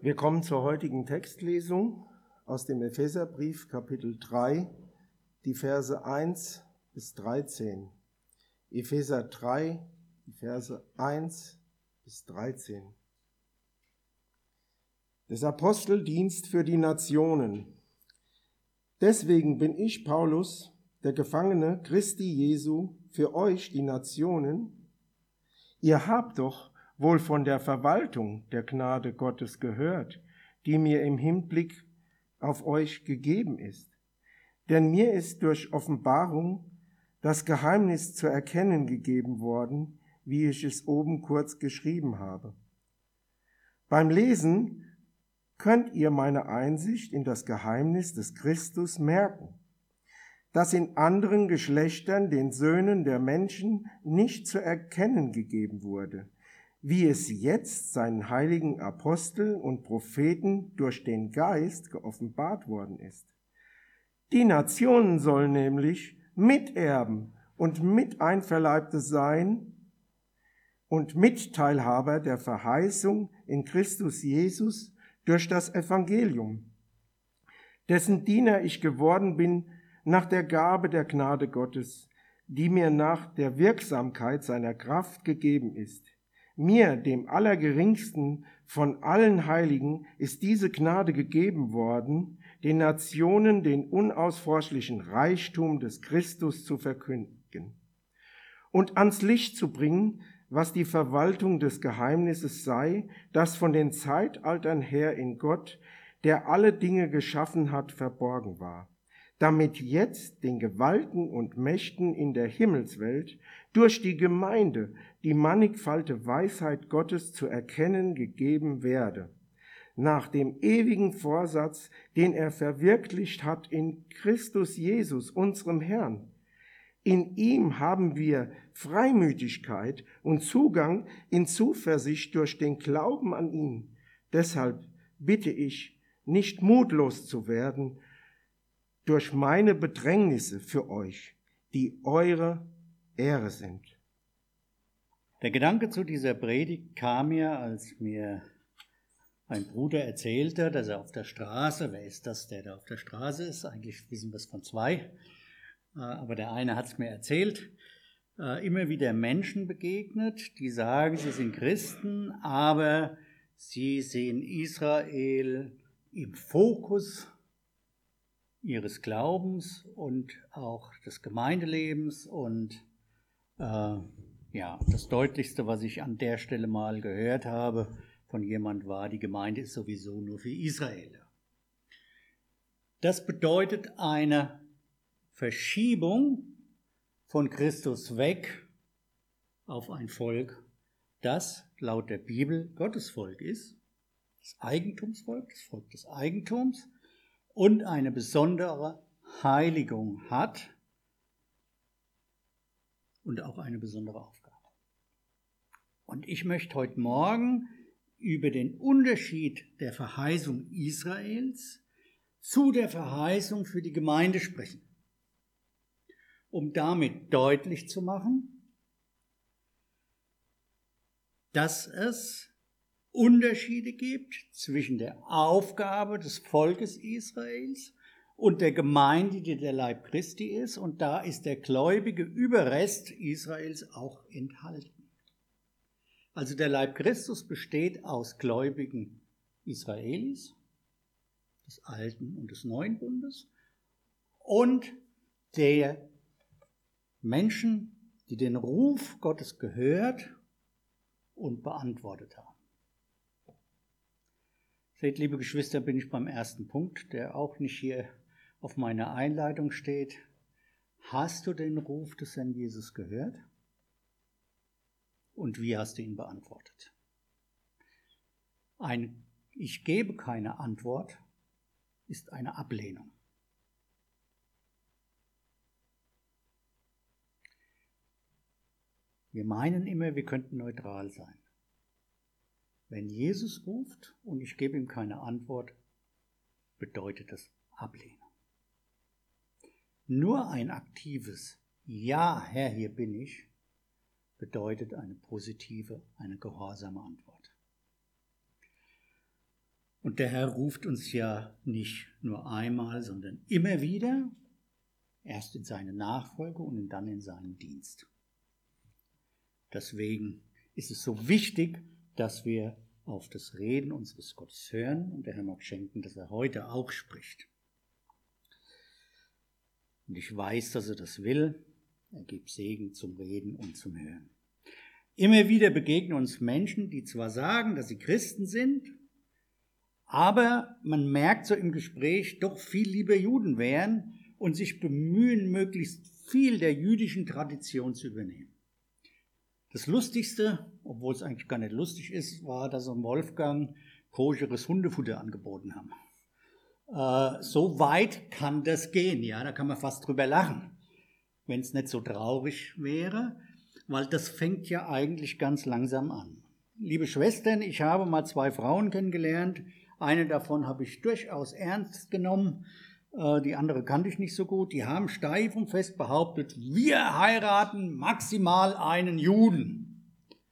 Wir kommen zur heutigen Textlesung aus dem Epheserbrief, Kapitel 3, die Verse 1 bis 13. Epheser 3, die Verse 1 bis 13. Des Aposteldienst für die Nationen. Deswegen bin ich, Paulus, der Gefangene Christi Jesu, für euch, die Nationen. Ihr habt doch wohl von der Verwaltung der Gnade Gottes gehört, die mir im Hinblick auf euch gegeben ist. Denn mir ist durch Offenbarung das Geheimnis zu erkennen gegeben worden, wie ich es oben kurz geschrieben habe. Beim Lesen könnt ihr meine Einsicht in das Geheimnis des Christus merken, das in anderen Geschlechtern den Söhnen der Menschen nicht zu erkennen gegeben wurde, wie es jetzt seinen heiligen Aposteln und Propheten durch den Geist geoffenbart worden ist. Die Nationen sollen nämlich Miterben und Miteinverleibte sein und Mitteilhaber der Verheißung in Christus Jesus durch das Evangelium, dessen Diener ich geworden bin nach der Gabe der Gnade Gottes, die mir nach der Wirksamkeit seiner Kraft gegeben ist. Mir, dem Allergeringsten von allen Heiligen, ist diese Gnade gegeben worden, den Nationen den unausforschlichen Reichtum des Christus zu verkündigen und ans Licht zu bringen, was die Verwaltung des Geheimnisses sei, das von den Zeitaltern her in Gott, der alle Dinge geschaffen hat, verborgen war, damit jetzt den Gewalten und Mächten in der Himmelswelt durch die Gemeinde die mannigfache Weisheit Gottes zu erkennen gegeben werde, nach dem ewigen Vorsatz, den er verwirklicht hat in Christus Jesus, unserem Herrn. In ihm haben wir Freimütigkeit und Zugang in Zuversicht durch den Glauben an ihn. Deshalb bitte ich, nicht mutlos zu werden durch meine Bedrängnisse für euch, die eure Ehre sind. Der Gedanke zu dieser Predigt kam mir, als mir ein Bruder erzählte, dass er auf der Straße, wer ist das, der da auf der Straße ist? Eigentlich wissen wir es von zwei, aber der eine hat es mir erzählt, immer wieder Menschen begegnet, die sagen, sie sind Christen, aber sie sehen Israel im Fokus ihres Glaubens und auch des Gemeindelebens und das Deutlichste, was ich an der Stelle mal gehört habe von jemand war, die Gemeinde ist sowieso nur für Israel. Das bedeutet eine Verschiebung von Christus weg auf ein Volk, das laut der Bibel Gottes Volk ist, das Eigentumsvolk, das Volk des Eigentums und eine besondere Heiligung hat und auch eine besondere Aufgabe. Und ich möchte heute Morgen über den Unterschied der Verheißung Israels zu der Verheißung für die Gemeinde sprechen, um damit deutlich zu machen, dass es Unterschiede gibt zwischen der Aufgabe des Volkes Israels und der Gemeinde, die der Leib Christi ist, und da ist der gläubige Überrest Israels auch enthalten. Also der Leib Christus besteht aus gläubigen Israelis, des Alten und des Neuen Bundes, und der Menschen, die den Ruf Gottes gehört und beantwortet haben. Seht, liebe Geschwister, bin ich beim ersten Punkt, der auch nicht hier auf meiner Einleitung steht. Hast du den Ruf des Herrn Jesus gehört? Und wie hast du ihn beantwortet? Ein Ich gebe keine Antwort ist eine Ablehnung. Wir meinen immer, wir könnten neutral sein. Wenn Jesus ruft und ich gebe ihm keine Antwort, bedeutet das Ablehnung. Nur ein aktives Ja, Herr, hier bin ich, bedeutet eine positive, eine gehorsame Antwort. Und der Herr ruft uns ja nicht nur einmal, sondern immer wieder, erst in seine Nachfolge und dann in seinen Dienst. Deswegen ist es so wichtig, dass wir auf das Reden unseres Gottes hören, und der Herr mag schenken, dass er heute auch spricht. Und ich weiß, dass er das will. Er gibt Segen zum Reden und zum Hören. Immer wieder begegnen uns Menschen, die zwar sagen, dass sie Christen sind, aber man merkt so im Gespräch, doch viel lieber Juden wären und sich bemühen, möglichst viel der jüdischen Tradition zu übernehmen. Das Lustigste, obwohl es eigentlich gar nicht lustig ist, war, dass am Wolfgang koscheres Hundefutter angeboten haben. So weit kann das gehen, ja, da kann man fast drüber lachen, wenn es nicht so traurig wäre, weil das fängt ja eigentlich ganz langsam an. Liebe Schwestern, ich habe mal 2 Frauen kennengelernt, eine davon habe ich durchaus ernst genommen, die andere kannte ich nicht so gut, die haben steif und fest behauptet, wir heiraten maximal einen Juden.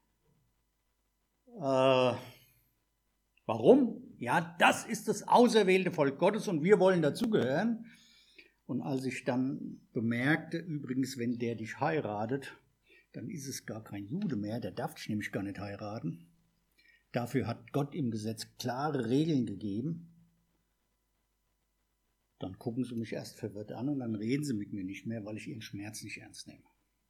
Warum? Ja, das ist das auserwählte Volk Gottes und wir wollen dazugehören. Und als ich dann bemerkte, übrigens, wenn der dich heiratet, dann ist es gar kein Jude mehr, der darf dich nämlich gar nicht heiraten. Dafür hat Gott im Gesetz klare Regeln gegeben. Dann gucken sie mich erst verwirrt an und dann reden sie mit mir nicht mehr, weil ich ihren Schmerz nicht ernst nehme.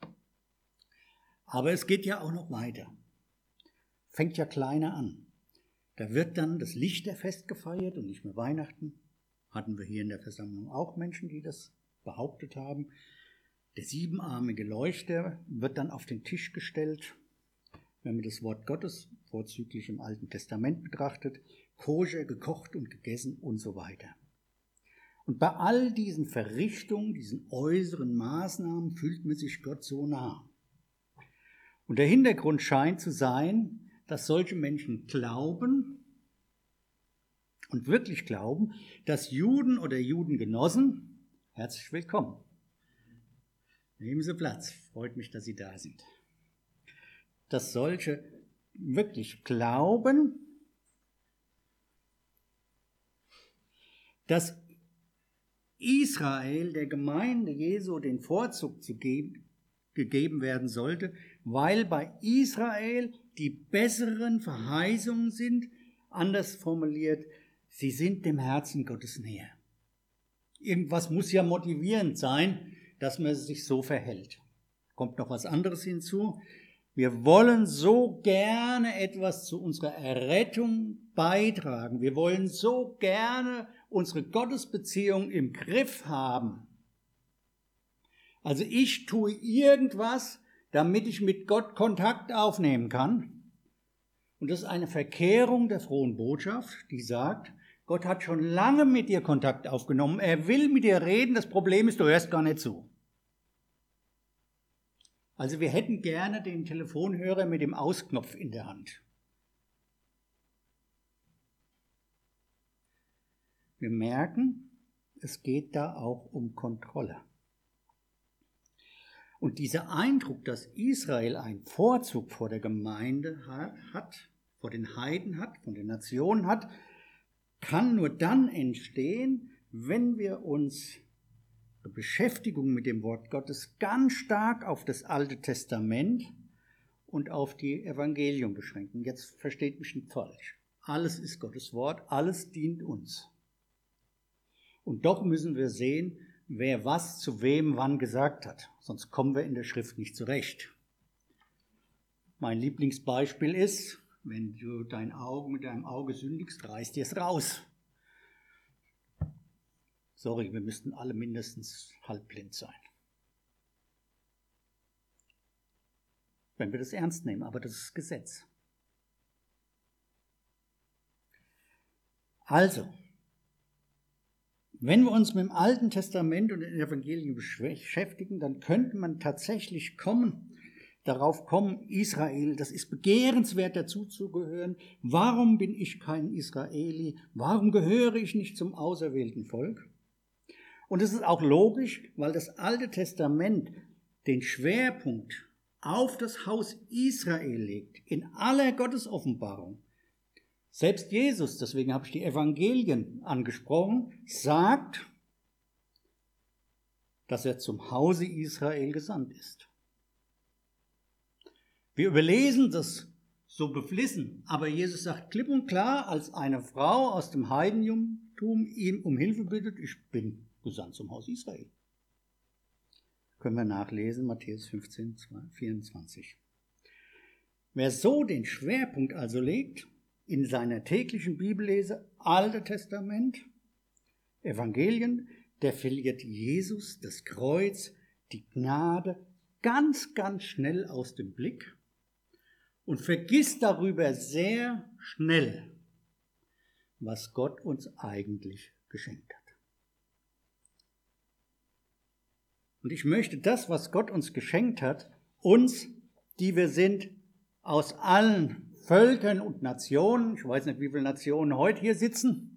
Aber es geht ja auch noch weiter. Fängt ja kleiner an. Da wird dann das Lichterfest gefeiert und nicht mehr Weihnachten. Hatten wir hier in der Versammlung auch Menschen, die das behauptet haben. Der 7-armige Leuchter wird dann auf den Tisch gestellt. Wenn man das Wort Gottes vorzüglich im Alten Testament betrachtet, koscher gekocht und gegessen und so weiter. Und bei all diesen Verrichtungen, diesen äußeren Maßnahmen fühlt man sich Gott so nah. Und der Hintergrund scheint zu sein, dass solche Menschen glauben und wirklich glauben, dass Juden oder Judengenossen, herzlich willkommen, nehmen Sie Platz, freut mich, dass Sie da sind, dass solche wirklich glauben, dass Israel, der Gemeinde Jesu, den Vorzug gegeben werden sollte, weil bei Israel die besseren Verheißungen sind, anders formuliert, sie sind dem Herzen Gottes näher. Irgendwas muss ja motivierend sein, dass man sich so verhält. Kommt noch was anderes hinzu. Wir wollen so gerne etwas zu unserer Errettung beitragen. Wir wollen so gerne unsere Gottesbeziehung im Griff haben. Also ich tue irgendwas, damit ich mit Gott Kontakt aufnehmen kann. Und das ist eine Verkehrung der frohen Botschaft, die sagt, Gott hat schon lange mit dir Kontakt aufgenommen. Er will mit dir reden. Das Problem ist, du hörst gar nicht zu. Also wir hätten gerne den Telefonhörer mit dem Ausknopf in der Hand. Wir merken, es geht da auch um Kontrolle. Und dieser Eindruck, dass Israel einen Vorzug vor der Gemeinde hat, vor den Heiden hat, von den Nationen hat, kann nur dann entstehen, wenn wir uns Beschäftigung mit dem Wort Gottes ganz stark auf das Alte Testament und auf die Evangelium beschränken. Jetzt versteht mich nicht falsch. Alles ist Gottes Wort, alles dient uns. Und doch müssen wir sehen, wer was zu wem wann gesagt hat. Sonst kommen wir in der Schrift nicht zurecht. Mein Lieblingsbeispiel ist, wenn du mit deinem Auge sündigst, reiß dir es raus. Sorry, wir müssten alle mindestens halbblind sein. Wenn wir das ernst nehmen, aber das ist Gesetz. Also, wenn wir uns mit dem Alten Testament und den Evangelien beschäftigen, dann könnte man tatsächlich darauf kommen, Israel, das ist begehrenswert, dazuzugehören. Warum bin ich kein Israeli? Warum gehöre ich nicht zum auserwählten Volk? Und es ist auch logisch, weil das Alte Testament den Schwerpunkt auf das Haus Israel legt, in aller Gottesoffenbarung. Selbst Jesus, deswegen habe ich die Evangelien angesprochen, sagt, dass er zum Hause Israel gesandt ist. Wir überlesen das so beflissen, aber Jesus sagt klipp und klar, als eine Frau aus dem Heidentum ihm um Hilfe bittet, ich bin gesandt zum Haus Israel. Können wir nachlesen, Matthäus 15, 24. Wer so den Schwerpunkt also legt, in seiner täglichen Bibellese, Altes Testament, Evangelien, der verliert Jesus, das Kreuz, die Gnade ganz, ganz schnell aus dem Blick und vergisst darüber sehr schnell, was Gott uns eigentlich geschenkt hat. Und ich möchte das, was Gott uns geschenkt hat, uns, die wir sind, aus allen Völkern und Nationen, ich weiß nicht, wie viele Nationen heute hier sitzen,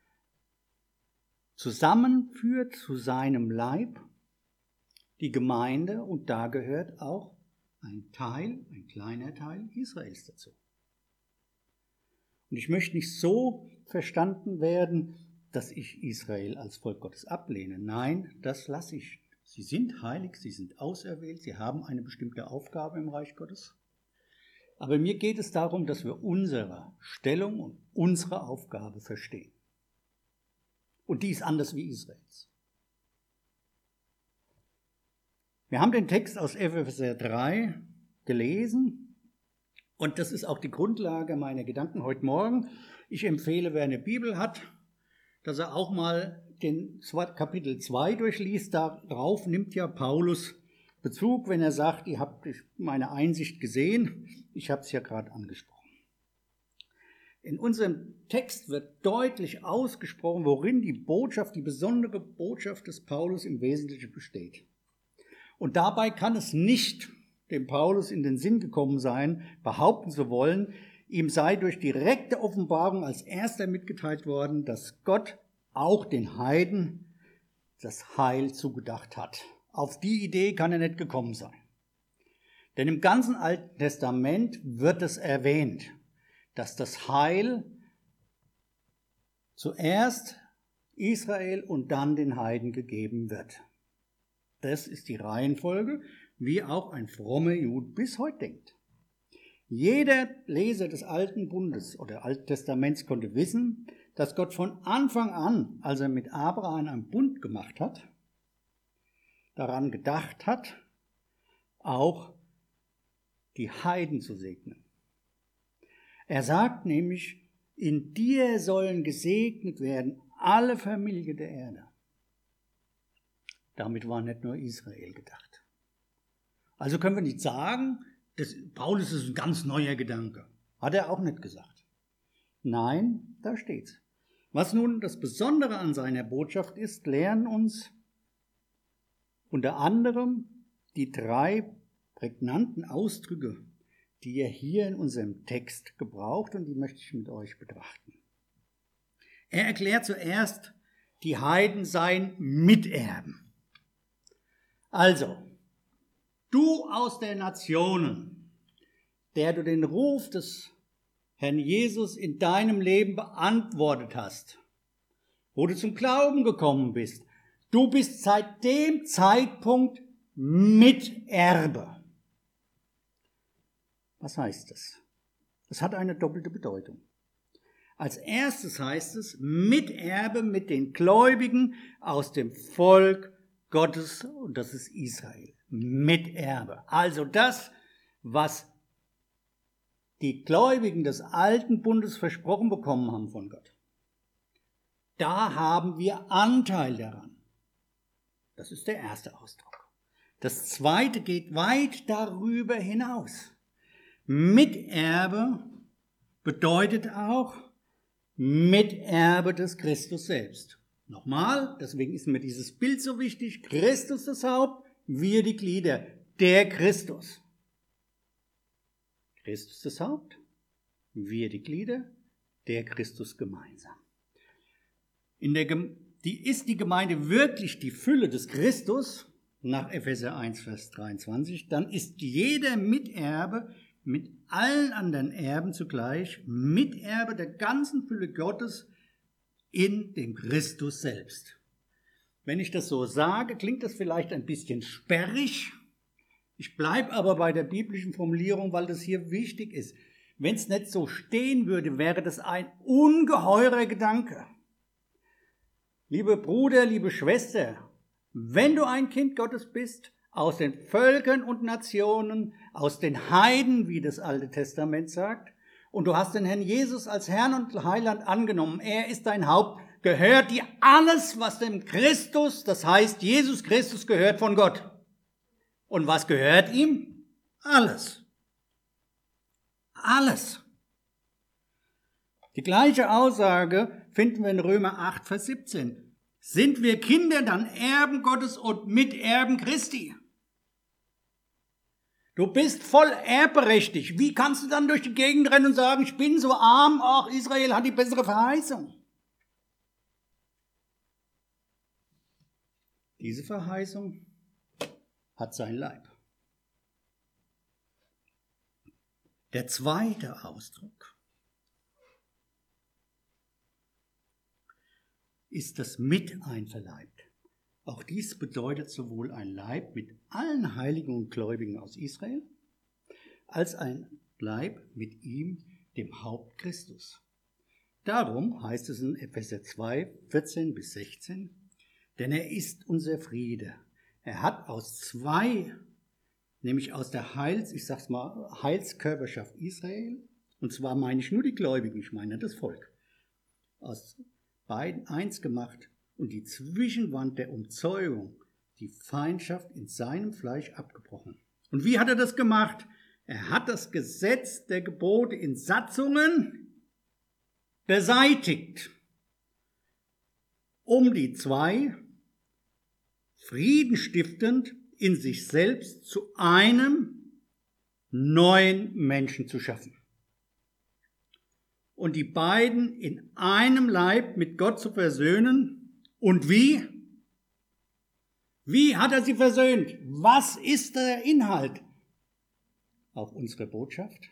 zusammenführt zu seinem Leib, die Gemeinde, und da gehört auch ein kleiner Teil Israels dazu. Und ich möchte nicht so verstanden werden, dass ich Israel als Volk Gottes ablehne. Nein, das lasse ich. Sie sind heilig, sie sind auserwählt, sie haben eine bestimmte Aufgabe im Reich Gottes. Aber mir geht es darum, dass wir unsere Stellung und unsere Aufgabe verstehen. Und die ist anders wie Israels. Wir haben den Text aus Epheser 3 gelesen und das ist auch die Grundlage meiner Gedanken heute Morgen. Ich empfehle, wer eine Bibel hat, dass er auch mal den Kapitel 2 durchliest. Darauf nimmt ja Paulus Bezug, wenn er sagt, ihr habt meine Einsicht gesehen. Ich habe es ja gerade angesprochen. In unserem Text wird deutlich ausgesprochen, worin die Botschaft, die besondere Botschaft des Paulus im Wesentlichen besteht. Und dabei kann es nicht dem Paulus in den Sinn gekommen sein, behaupten zu wollen, ihm sei durch direkte Offenbarung als erster mitgeteilt worden, dass Gott auch den Heiden das Heil zugedacht hat. Auf die Idee kann er nicht gekommen sein. Denn im ganzen Alten Testament wird es erwähnt, dass das Heil zuerst Israel und dann den Heiden gegeben wird. Das ist die Reihenfolge, wie auch ein frommer Jude bis heute denkt. Jeder Leser des Alten Bundes oder Alten Testaments konnte wissen, dass Gott von Anfang an, als er mit Abraham einen Bund gemacht hat, daran gedacht hat, auch die Heiden zu segnen. Er sagt nämlich, in dir sollen gesegnet werden alle Familien der Erde. Damit war nicht nur Israel gedacht. Also können wir nicht sagen, Paulus ist ein ganz neuer Gedanke. Hat er auch nicht gesagt. Nein, da steht's. Was nun das Besondere an seiner Botschaft ist, lehren uns unter anderem die 3 prägnanten Ausdrücke, die er hier in unserem Text gebraucht, und die möchte ich mit euch betrachten. Er erklärt zuerst, die Heiden seien Miterben. Also, du aus der Nationen, der du den Ruf des Herrn Jesus in deinem Leben beantwortet hast, wo du zum Glauben gekommen bist, du bist seit dem Zeitpunkt Miterbe. Was heißt das? Das hat eine doppelte Bedeutung. Als erstes heißt es, Miterbe mit den Gläubigen aus dem Volk Gottes, und das ist Israel. Miterbe. Also das, was die Gläubigen des Alten Bundes versprochen bekommen haben von Gott. Da haben wir Anteil daran. Das ist der erste Ausdruck. Das zweite geht weit darüber hinaus. Miterbe bedeutet auch Miterbe des Christus selbst. Nochmal, deswegen ist mir dieses Bild so wichtig. Christus das Haupt, wir die Glieder, der Christus. Christus das Haupt, wir die Glieder, der Christus gemeinsam. Ist die Gemeinde wirklich die Fülle des Christus, nach Epheser 1, Vers 23, dann ist jeder Miterbe mit allen anderen Erben zugleich Miterbe der ganzen Fülle Gottes in dem Christus selbst. Wenn ich das so sage, klingt das vielleicht ein bisschen sperrig. Ich bleibe aber bei der biblischen Formulierung, weil das hier wichtig ist. Wenn es nicht so stehen würde, wäre das ein ungeheurer Gedanke. Liebe Bruder, liebe Schwester, wenn du ein Kind Gottes bist, aus den Völkern und Nationen, aus den Heiden, wie das Alte Testament sagt, und du hast den Herrn Jesus als Herrn und Heiland angenommen, er ist dein Haupt, gehört dir alles, was dem Christus, das heißt Jesus Christus, gehört von Gott. Und was gehört ihm? Alles. Alles. Die gleiche Aussage finden wir in Römer 8, Vers 17. Sind wir Kinder, dann Erben Gottes und Miterben Christi. Du bist voll erbberechtigt. Wie kannst du dann durch die Gegend rennen und sagen, ich bin so arm, ach, Israel hat die bessere Verheißung? Diese Verheißung hat sein Leib. Der zweite Ausdruck ist das Miteinverleibt. Auch dies bedeutet sowohl ein Leib mit allen Heiligen und Gläubigen aus Israel, als ein Leib mit ihm, dem Haupt Christus. Darum heißt es in Epheser 2, 14 bis 16, denn er ist unser Friede. Er hat aus zwei, nämlich aus der Heilskörperschaft Israel, und zwar meine ich nur die Gläubigen, ich meine das Volk, aus beiden eins gemacht und die Zwischenwand der Umzäunung, die Feindschaft in seinem Fleisch abgebrochen. Und wie hat er das gemacht? Er hat das Gesetz der Gebote in Satzungen beseitigt, um die zwei friedenstiftend in sich selbst zu einem neuen Menschen zu schaffen. Und die beiden in einem Leib mit Gott zu versöhnen. Und wie? Wie hat er sie versöhnt? Was ist der Inhalt? Auch unsere Botschaft?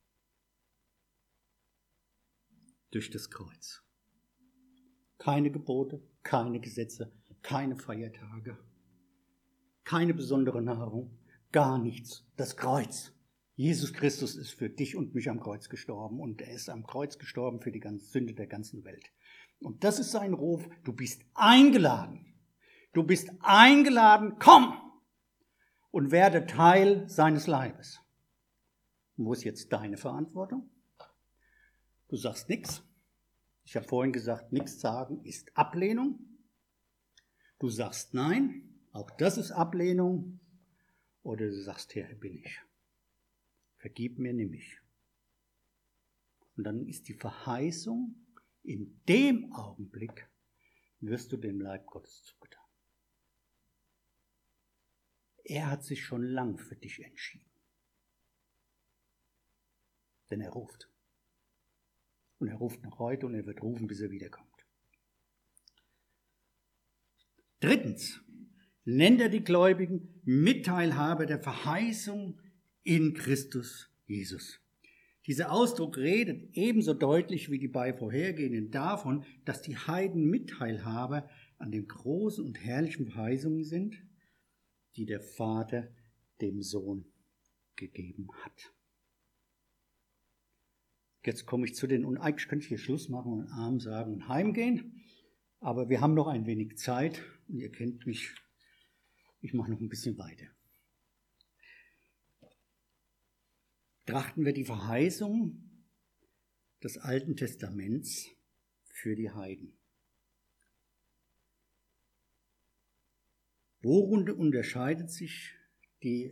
Durch das Kreuz. Keine Gebote, keine Gesetze, keine Feiertage, keine besondere Nahrung, gar nichts. Das Kreuz. Jesus Christus ist für dich und mich am Kreuz gestorben und er ist am Kreuz gestorben für die ganze Sünde der ganzen Welt. Und das ist sein Ruf, du bist eingeladen. Du bist eingeladen, komm und werde Teil seines Leibes. Und wo ist jetzt deine Verantwortung? Du sagst nichts. Ich habe vorhin gesagt, nichts sagen ist Ablehnung. Du sagst nein, auch das ist Ablehnung. Oder du sagst, Herr, hier bin ich. Vergib mir, nimm mich. Und dann ist die Verheißung, in dem Augenblick wirst du dem Leib Gottes zugetan. Er hat sich schon lang für dich entschieden. Denn er ruft. Und er ruft noch heute und er wird rufen, bis er wiederkommt. Drittens nennt er die Gläubigen Mitteilhaber der Verheißung in Christus Jesus. Dieser Ausdruck redet ebenso deutlich wie die beiden vorhergehenden davon, dass die Heiden Mitteilhaber an den großen und herrlichen Verheißungen sind, die der Vater dem Sohn gegeben hat. Jetzt komme ich zu den, und eigentlich könnte ich hier Schluss machen und Arm sagen und heimgehen, aber wir haben noch ein wenig Zeit und ihr kennt mich, ich mache noch ein bisschen weiter. Betrachten wir die Verheißung des Alten Testaments für die Heiden. Worin unterscheidet sich die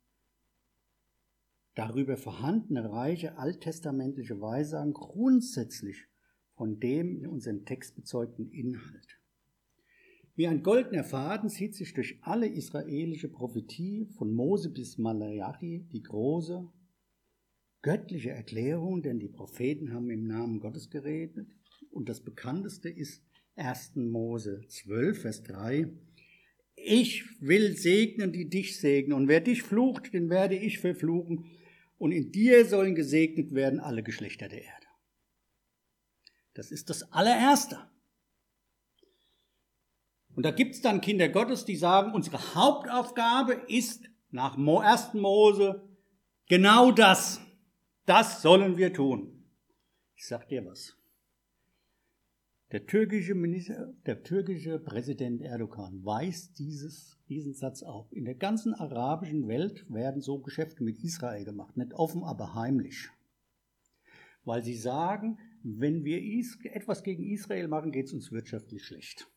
darüber vorhandene reiche alttestamentliche Weissagen grundsätzlich von dem in unserem Text bezeugten Inhalt? Wie ein goldener Faden zieht sich durch alle israelische Prophetie von Mose bis Malachi die große göttliche Erklärung, denn die Propheten haben im Namen Gottes geredet. Und das bekannteste ist 1. Mose 12, Vers 3. Ich will segnen, die dich segnen. Und wer dich flucht, den werde ich verfluchen. und in dir sollen gesegnet werden alle Geschlechter der Erde. Das ist das Allererste. Und da gibt es dann Kinder Gottes, die sagen, unsere Hauptaufgabe ist nach 1. Mose genau das. Das sollen wir tun. Ich sag dir was. Der türkische Präsident Erdogan weist diesen Satz auf. In der ganzen arabischen Welt werden so Geschäfte mit Israel gemacht. Nicht offen, aber heimlich. Weil sie sagen, wenn wir etwas gegen Israel machen, geht es uns wirtschaftlich schlecht.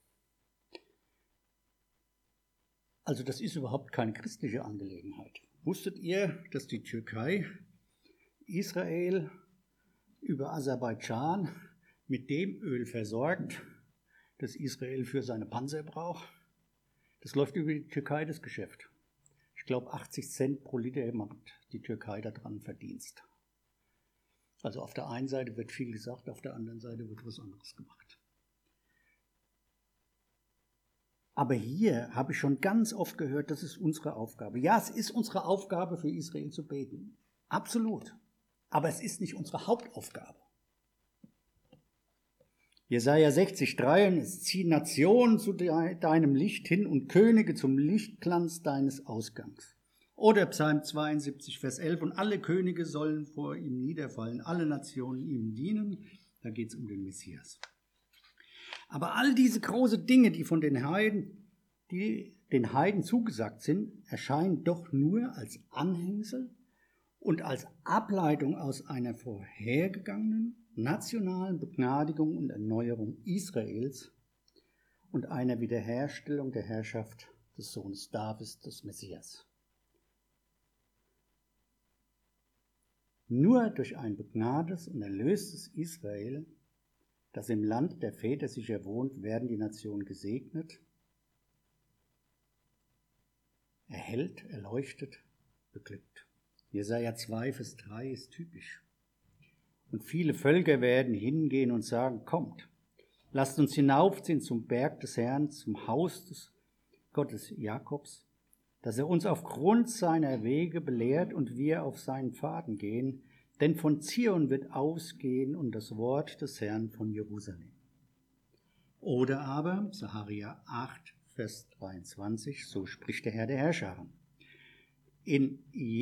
Also das ist überhaupt keine christliche Angelegenheit. Wusstet ihr, dass die Türkei Israel über Aserbaidschan mit dem Öl versorgt, das Israel für seine Panzer braucht? Das läuft über die Türkei, das Geschäft. Ich glaube, 80 Cent pro Liter macht die Türkei daran Verdienst. Also auf der einen Seite wird viel gesagt, auf der anderen Seite wird was anderes gemacht. Aber hier habe ich schon ganz oft gehört, das ist unsere Aufgabe. Ja, es ist unsere Aufgabe, für Israel zu beten. Absolut. Aber es ist nicht unsere Hauptaufgabe. Jesaja 60,3: Es ziehen Nationen zu deinem Licht hin und Könige zum Lichtglanz deines Ausgangs. Oder Psalm 72, Vers 11: Und alle Könige sollen vor ihm niederfallen, alle Nationen ihm dienen. Da geht es um den Messias. Aber all diese großen Dinge, die von den Heiden zugesagt sind, erscheinen doch nur als Anhängsel und als Ableitung aus einer vorhergegangenen nationalen Begnadigung und Erneuerung Israels und einer Wiederherstellung der Herrschaft des Sohnes Davids, des Messias. Nur durch ein begnadetes und erlöstes Israel, das im Land der Väter sicher wohnt, werden die Nationen gesegnet, erhellt, erleuchtet, beglückt. Jesaja 2, Vers 3 ist typisch. Und viele Völker werden hingehen und sagen, kommt, lasst uns hinaufziehen zum Berg des Herrn, zum Haus des Gottes Jakobs, dass er uns aufgrund seiner Wege belehrt und wir auf seinen Pfaden gehen, denn von Zion wird ausgehen und das Wort des Herrn von Jerusalem. Oder aber, Sacharja 8, Vers 23, so spricht der Herr der Herrscher. In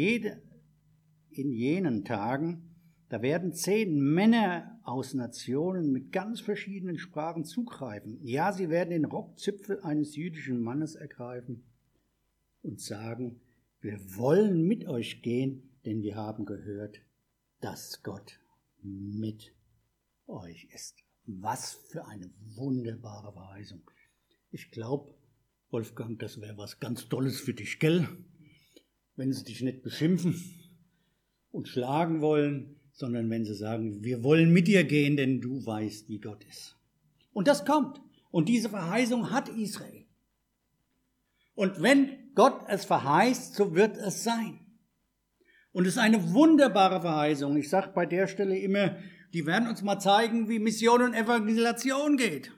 jenen Tagen, da werden 10 Männer aus Nationen mit ganz verschiedenen Sprachen zugreifen. Ja, sie werden den Rockzipfel eines jüdischen Mannes ergreifen und sagen, wir wollen mit euch gehen, denn wir haben gehört, dass Gott mit euch ist. Was für eine wunderbare Verheißung. Ich glaube, Wolfgang, das wäre was ganz Tolles für dich, gell? Wenn sie dich nicht beschimpfen und schlagen wollen, sondern wenn sie sagen, wir wollen mit dir gehen, denn du weißt, wie Gott ist. Und das kommt. Und diese Verheißung hat Israel. Und wenn Gott es verheißt, so wird es sein. Und es ist eine wunderbare Verheißung. Ich sage bei der Stelle immer, die werden uns mal zeigen, wie Mission und Evangelisation geht.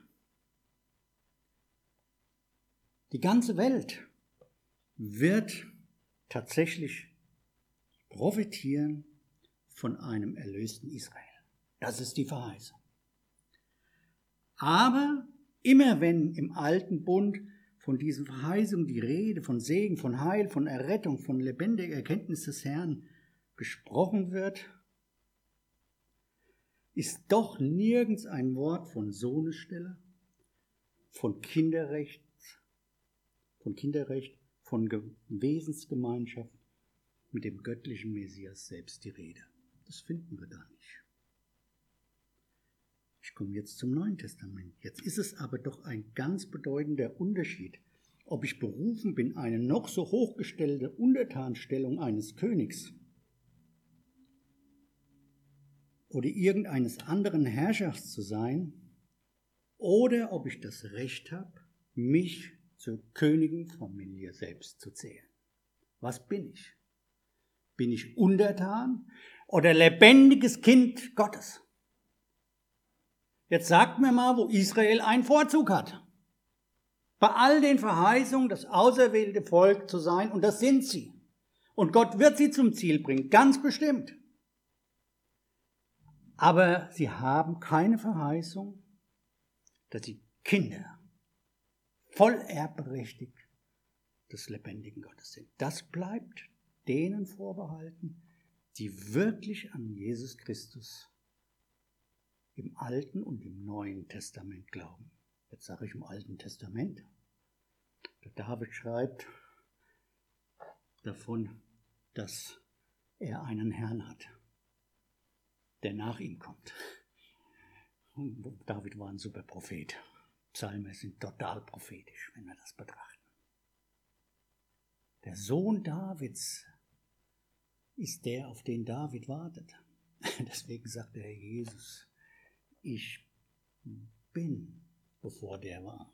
Die ganze Welt wird tatsächlich profitieren von einem erlösten Israel. Das ist die Verheißung. Aber immer wenn im alten Bund von diesen Verheißungen die Rede, von Segen, von Heil, von Errettung, von lebendiger Erkenntnis des Herrn gesprochen wird, ist doch nirgends ein Wort von Sohnesstelle, von Kinderrecht, von Wesensgemeinschaft mit dem göttlichen Messias selbst die Rede. Das finden wir da nicht. Ich komme jetzt zum Neuen Testament. Jetzt ist es aber doch ein ganz bedeutender Unterschied, ob ich berufen bin, eine noch so hochgestellte Untertanstellung eines Königs oder irgendeines anderen Herrschers zu sein, oder ob ich das Recht habe, mich zur Königenfamilie selbst zu zählen. Was bin ich? Bin ich Untertan oder lebendiges Kind Gottes? Jetzt sagt mir mal, wo Israel einen Vorzug hat. Bei all den Verheißungen, das auserwählte Volk zu sein, und das sind sie. Und Gott wird sie zum Ziel bringen, ganz bestimmt. Aber sie haben keine Verheißung, dass sie Kinder, voll erbberechtigt des lebendigen Gottes sind. Das bleibt denen vorbehalten, die wirklich an Jesus Christus im Alten und im Neuen Testament glauben. Jetzt sage ich im Alten Testament. Der David schreibt davon, dass er einen Herrn hat, der nach ihm kommt. Und David war ein super Prophet. Psalmen sind total prophetisch, wenn wir das betrachten. Der Sohn Davids ist der, auf den David wartet. Deswegen sagt der Herr Jesus, ich bin, bevor der war.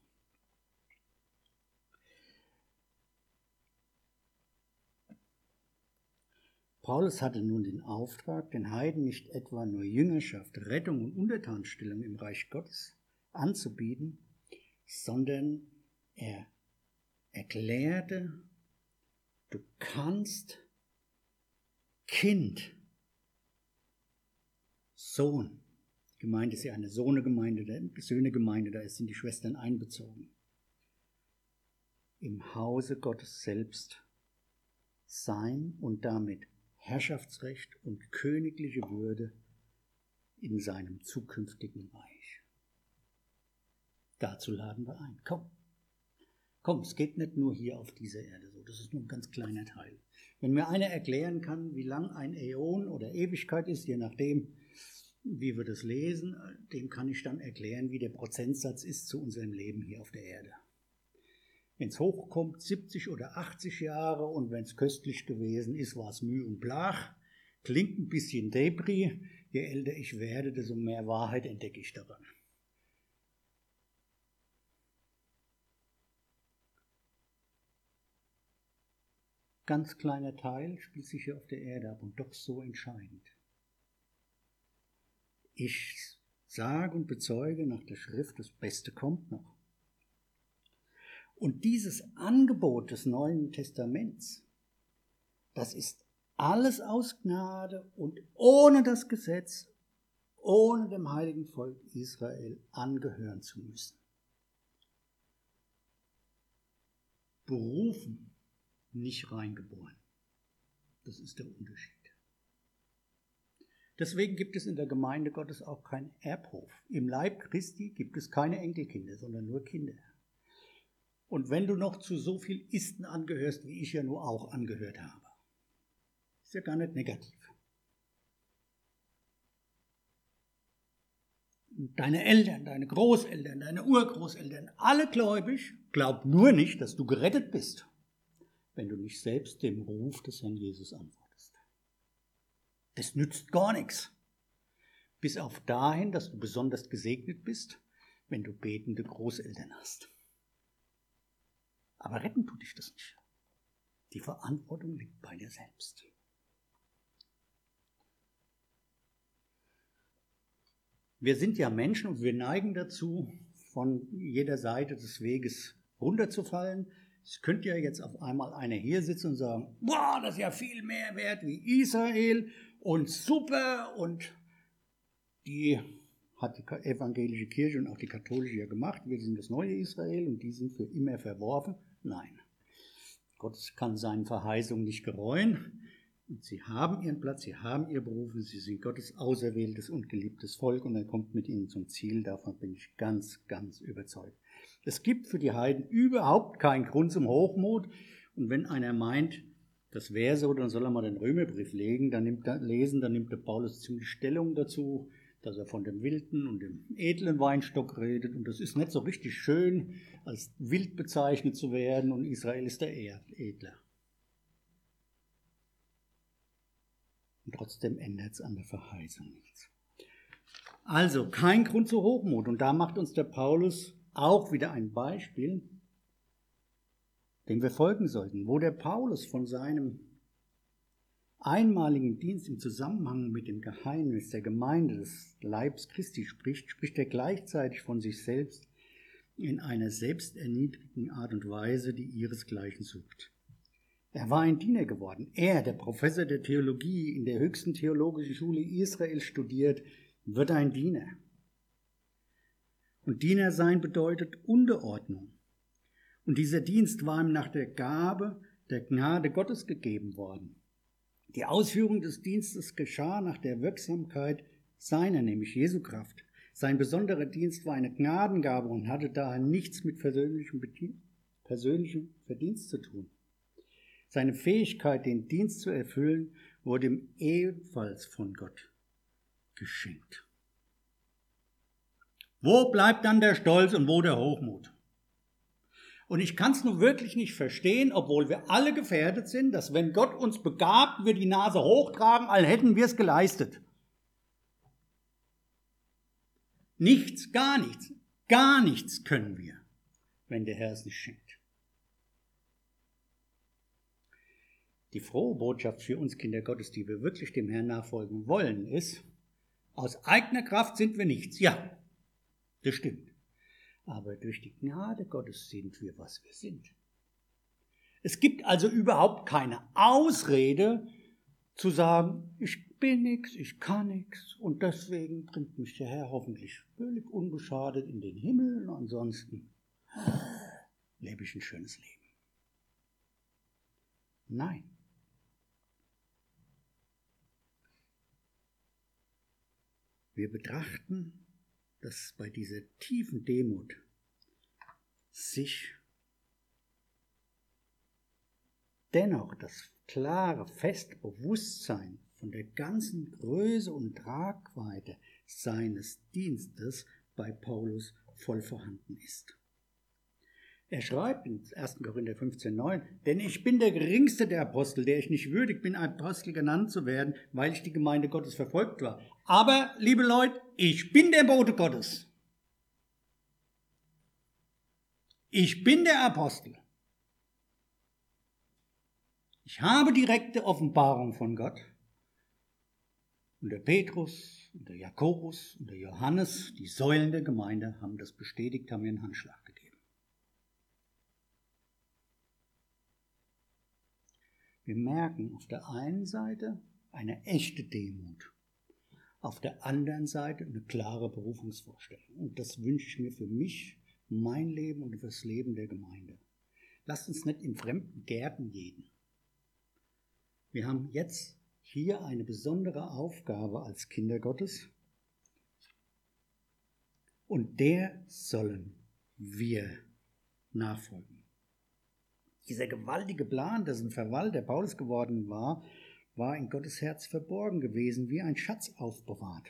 Paulus hatte nun den Auftrag, den Heiden nicht etwa nur Jüngerschaft, Rettung und Untertanstellung im Reich Gottes anzubieten, sondern er erklärte, du kannst Kind, Sohn, die Gemeinde ist ja eine Söhnegemeinde, da sind die Schwestern einbezogen, im Hause Gottes selbst sein und damit Herrschaftsrecht und königliche Würde in seinem zukünftigen Reich. Dazu laden wir ein. Komm, es geht nicht nur hier auf dieser Erde so, das ist nur ein ganz kleiner Teil. Wenn mir einer erklären kann, wie lang ein Äon oder Ewigkeit ist, je nachdem, wie wir das lesen, dem kann ich dann erklären, wie der Prozentsatz ist zu unserem Leben hier auf der Erde. Wenn es hochkommt, 70 oder 80 Jahre und wenn es köstlich gewesen ist, war es Müh und Blach. Klingt ein bisschen Debris. Je älter ich werde, desto mehr Wahrheit entdecke ich daran. Ganz kleiner Teil spielt sich hier auf der Erde ab und doch so entscheidend. Ich sage und bezeuge nach der Schrift, das Beste kommt noch. Und dieses Angebot des Neuen Testaments, das ist alles aus Gnade und ohne das Gesetz, ohne dem heiligen Volk Israel angehören zu müssen. Berufen, nicht reingeboren. Das ist der Unterschied. Deswegen gibt es in der Gemeinde Gottes auch keinen Erbhof. Im Leib Christi gibt es keine Enkelkinder, sondern nur Kinder. Und wenn du noch zu so viel Isten angehörst, wie ich ja nur auch angehört habe, ist ja gar nicht negativ. Und deine Eltern, deine Großeltern, deine Urgroßeltern, alle gläubig, glaub nur nicht, dass du gerettet bist, wenn du nicht selbst dem Ruf des Herrn Jesus antwortest. Das nützt gar nichts. Bis auf dahin, dass du besonders gesegnet bist, wenn du betende Großeltern hast. Aber retten tut dich das nicht. Die Verantwortung liegt bei dir selbst. Wir sind ja Menschen und wir neigen dazu, von jeder Seite des Weges runterzufallen. Es könnte ja jetzt auf einmal einer hier sitzen und sagen, boah, das ist ja viel mehr wert wie Israel und super, und die hat die evangelische Kirche und auch die katholische ja gemacht. Wir sind das neue Israel und die sind für immer verworfen. Nein, Gott kann seinen Verheißungen nicht gereuen. Und sie haben ihren Platz, sie haben ihr Beruf, sie sind Gottes auserwähltes und geliebtes Volk und er kommt mit ihnen zum Ziel. Davon bin ich ganz, ganz überzeugt. Es gibt für die Heiden überhaupt keinen Grund zum Hochmut. Und wenn einer meint, das wäre so, dann soll er mal den Römerbrief lesen, dann nimmt der Paulus ziemlich Stellung dazu, dass er von dem wilden und dem edlen Weinstock redet. Und das ist nicht so richtig schön, als wild bezeichnet zu werden, und Israel ist der Edler. Und trotzdem ändert es an der Verheißung nichts. Also kein Grund zur Hochmut. Und da macht uns der Paulus auch wieder ein Beispiel, dem wir folgen sollten, wo der Paulus von seinem einmaligen Dienst im Zusammenhang mit dem Geheimnis der Gemeinde des Leibes Christi spricht, spricht er gleichzeitig von sich selbst in einer selbsterniedrigenden Art und Weise, die ihresgleichen sucht. Er war ein Diener geworden. Er, der Professor der Theologie in der höchsten theologischen Schule Israels studiert, wird ein Diener. Und Diener sein bedeutet Unterordnung. Und dieser Dienst war ihm nach der Gabe der Gnade Gottes gegeben worden. Die Ausführung des Dienstes geschah nach der Wirksamkeit seiner, nämlich Jesu Kraft. Sein besonderer Dienst war eine Gnadengabe und hatte daher nichts mit persönlichem Verdienst zu tun. Seine Fähigkeit, den Dienst zu erfüllen, wurde ihm ebenfalls von Gott geschenkt. Wo bleibt dann der Stolz und wo der Hochmut? Und ich kann es nun wirklich nicht verstehen, obwohl wir alle gefährdet sind, dass wenn Gott uns begabt, wir die Nase hochtragen, als hätten wir es geleistet. Nichts, gar nichts können wir, wenn der Herr es nicht schenkt. Die frohe Botschaft für uns Kinder Gottes, die wir wirklich dem Herrn nachfolgen wollen, ist, aus eigener Kraft sind wir nichts. Ja, das stimmt. Aber durch die Gnade Gottes sind wir, was wir sind. Es gibt also überhaupt keine Ausrede zu sagen, ich bin nichts, ich kann nichts und deswegen bringt mich der Herr hoffentlich völlig unbeschadet in den Himmel und ansonsten lebe ich ein schönes Leben. Nein. Wir betrachten, dass bei dieser tiefen Demut sich dennoch das klare, feste Bewusstsein von der ganzen Größe und Tragweite seines Dienstes bei Paulus voll vorhanden ist. Er schreibt in 1. Korinther 15,9, denn ich bin der geringste der Apostel, der ich nicht würdig bin, Apostel genannt zu werden, weil ich die Gemeinde Gottes verfolgt war. Aber, liebe Leute, ich bin der Bote Gottes. Ich bin der Apostel. Ich habe direkte Offenbarung von Gott. Und der Petrus, und der Jakobus, und der Johannes, die Säulen der Gemeinde, haben das bestätigt, haben mir einen Handschlag gegeben. Wir merken auf der einen Seite eine echte Demut, auf der anderen Seite eine klare Berufungsvorstellung. Und das wünsche ich mir für mich, mein Leben und für das Leben der Gemeinde. Lasst uns nicht in fremden Gärten gehen. Wir haben jetzt hier eine besondere Aufgabe als Kinder Gottes und der sollen wir nachfolgen. Dieser gewaltige Plan, dessen Verwalter Paulus geworden war, war in Gottes Herz verborgen gewesen, wie ein Schatz aufbewahrt.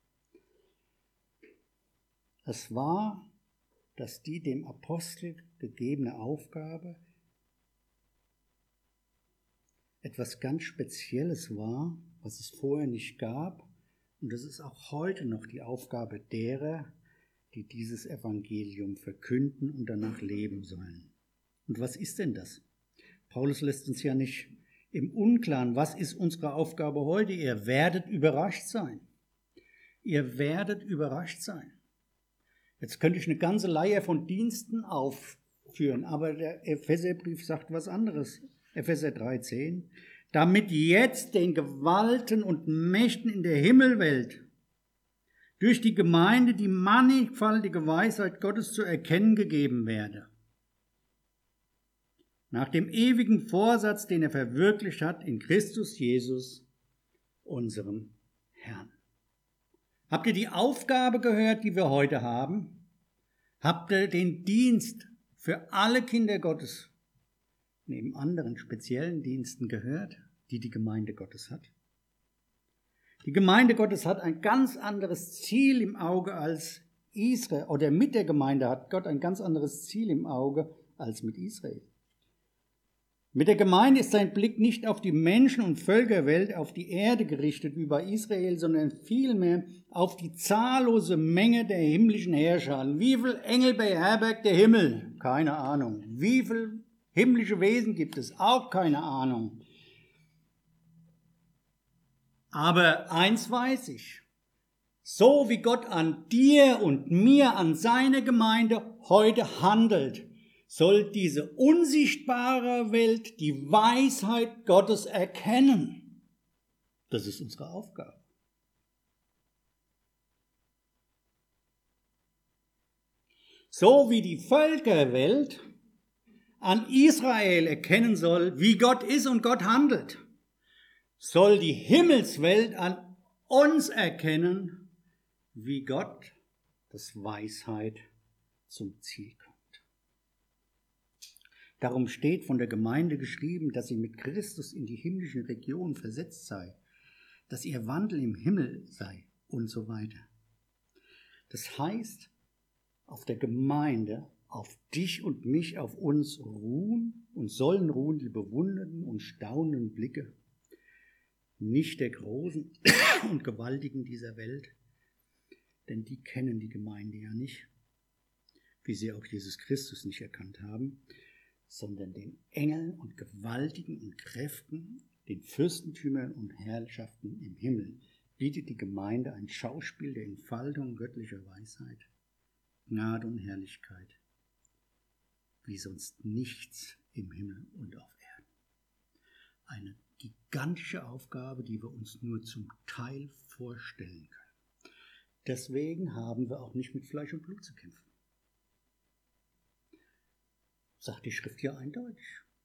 Es war, dass die dem Apostel gegebene Aufgabe etwas ganz Spezielles war, was es vorher nicht gab. Und das ist auch heute noch die Aufgabe derer, die dieses Evangelium verkünden und danach leben sollen. Und was ist denn das? Paulus lässt uns ja nicht im Unklaren, was ist unsere Aufgabe heute? Ihr werdet überrascht sein. Ihr werdet überrascht sein. Jetzt könnte ich eine ganze Leier von Diensten aufführen, aber der Epheserbrief sagt was anderes. Epheser 3,10. Damit jetzt den Gewalten und Mächten in der Himmelwelt durch die Gemeinde die mannigfaltige Weisheit Gottes zu erkennen gegeben werde. Nach dem ewigen Vorsatz, den er verwirklicht hat in Christus Jesus, unserem Herrn. Habt ihr die Aufgabe gehört, die wir heute haben? Habt ihr den Dienst für alle Kinder Gottes neben anderen speziellen Diensten gehört, die die Gemeinde Gottes hat? Die Gemeinde Gottes hat ein ganz anderes Ziel im Auge als Israel, oder mit der Gemeinde hat Gott ein ganz anderes Ziel im Auge als mit Israel. Mit der Gemeinde ist sein Blick nicht auf die Menschen- und Völkerwelt, auf die Erde gerichtet wie bei Israel, sondern vielmehr auf die zahllose Menge der himmlischen Herrscher. Wie viele Engel beherbergt der Himmel? Keine Ahnung. Wie viele himmlische Wesen gibt es? Auch keine Ahnung. Aber eins weiß ich. So wie Gott an dir und mir, an seiner Gemeinde heute handelt, soll diese unsichtbare Welt die Weisheit Gottes erkennen. Das ist unsere Aufgabe. So wie die Völkerwelt an Israel erkennen soll, wie Gott ist und Gott handelt, soll die Himmelswelt an uns erkennen, wie Gott, das Weisheit zum Ziel kommt. Darum steht von der Gemeinde geschrieben, dass sie mit Christus in die himmlischen Regionen versetzt sei, dass ihr Wandel im Himmel sei und so weiter. Das heißt, auf der Gemeinde, auf dich und mich, auf uns ruhen und sollen ruhen die bewundernden und staunenden Blicke, nicht der Großen und Gewaltigen dieser Welt, denn die kennen die Gemeinde ja nicht, wie sie auch Jesus Christus nicht erkannt haben, sondern den Engeln und Gewaltigen und Kräften, den Fürstentümern und Herrschaften im Himmel, bietet die Gemeinde ein Schauspiel der Entfaltung göttlicher Weisheit, Gnade und Herrlichkeit, wie sonst nichts im Himmel und auf Erden. Eine gigantische Aufgabe, die wir uns nur zum Teil vorstellen können. Deswegen haben wir auch nicht mit Fleisch und Blut zu kämpfen. Sagt die Schrift ja eindeutig.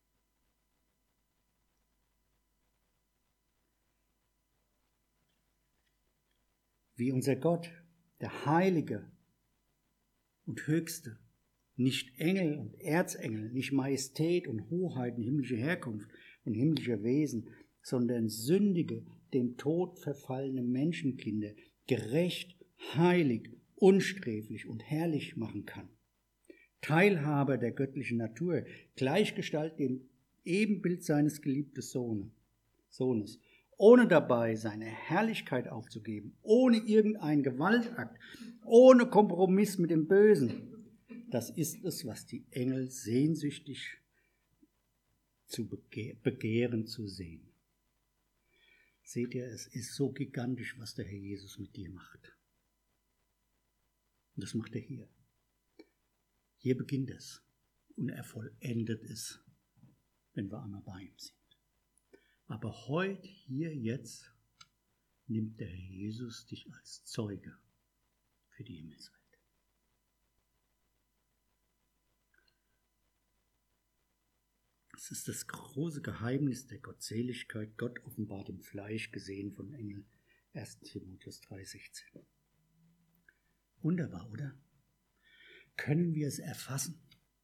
Wie unser Gott, der Heilige und Höchste, nicht Engel und Erzengel, nicht Majestät und Hoheiten, himmlische Herkunft und himmlischer Wesen, sondern sündige, dem Tod verfallene Menschenkinder gerecht, heilig, unsträflich und herrlich machen kann. Teilhaber der göttlichen Natur, gleichgestaltet dem Ebenbild seines geliebten Sohnes, ohne dabei seine Herrlichkeit aufzugeben, ohne irgendeinen Gewaltakt, ohne Kompromiss mit dem Bösen. Das ist es, was die Engel sehnsüchtig zu begehren zu sehen. Seht ihr, es ist so gigantisch, was der Herr Jesus mit dir macht. Und das macht er hier. Hier beginnt es und er vollendet es, wenn wir einmal bei ihm sind. Aber heute, hier, jetzt nimmt der Herr Jesus dich als Zeuge für die Himmelswelt. Das ist das große Geheimnis der Gottseligkeit, Gott offenbart im Fleisch, gesehen von Engeln. 1. Timotheus 3,16. Wunderbar, oder? Können wir es erfassen?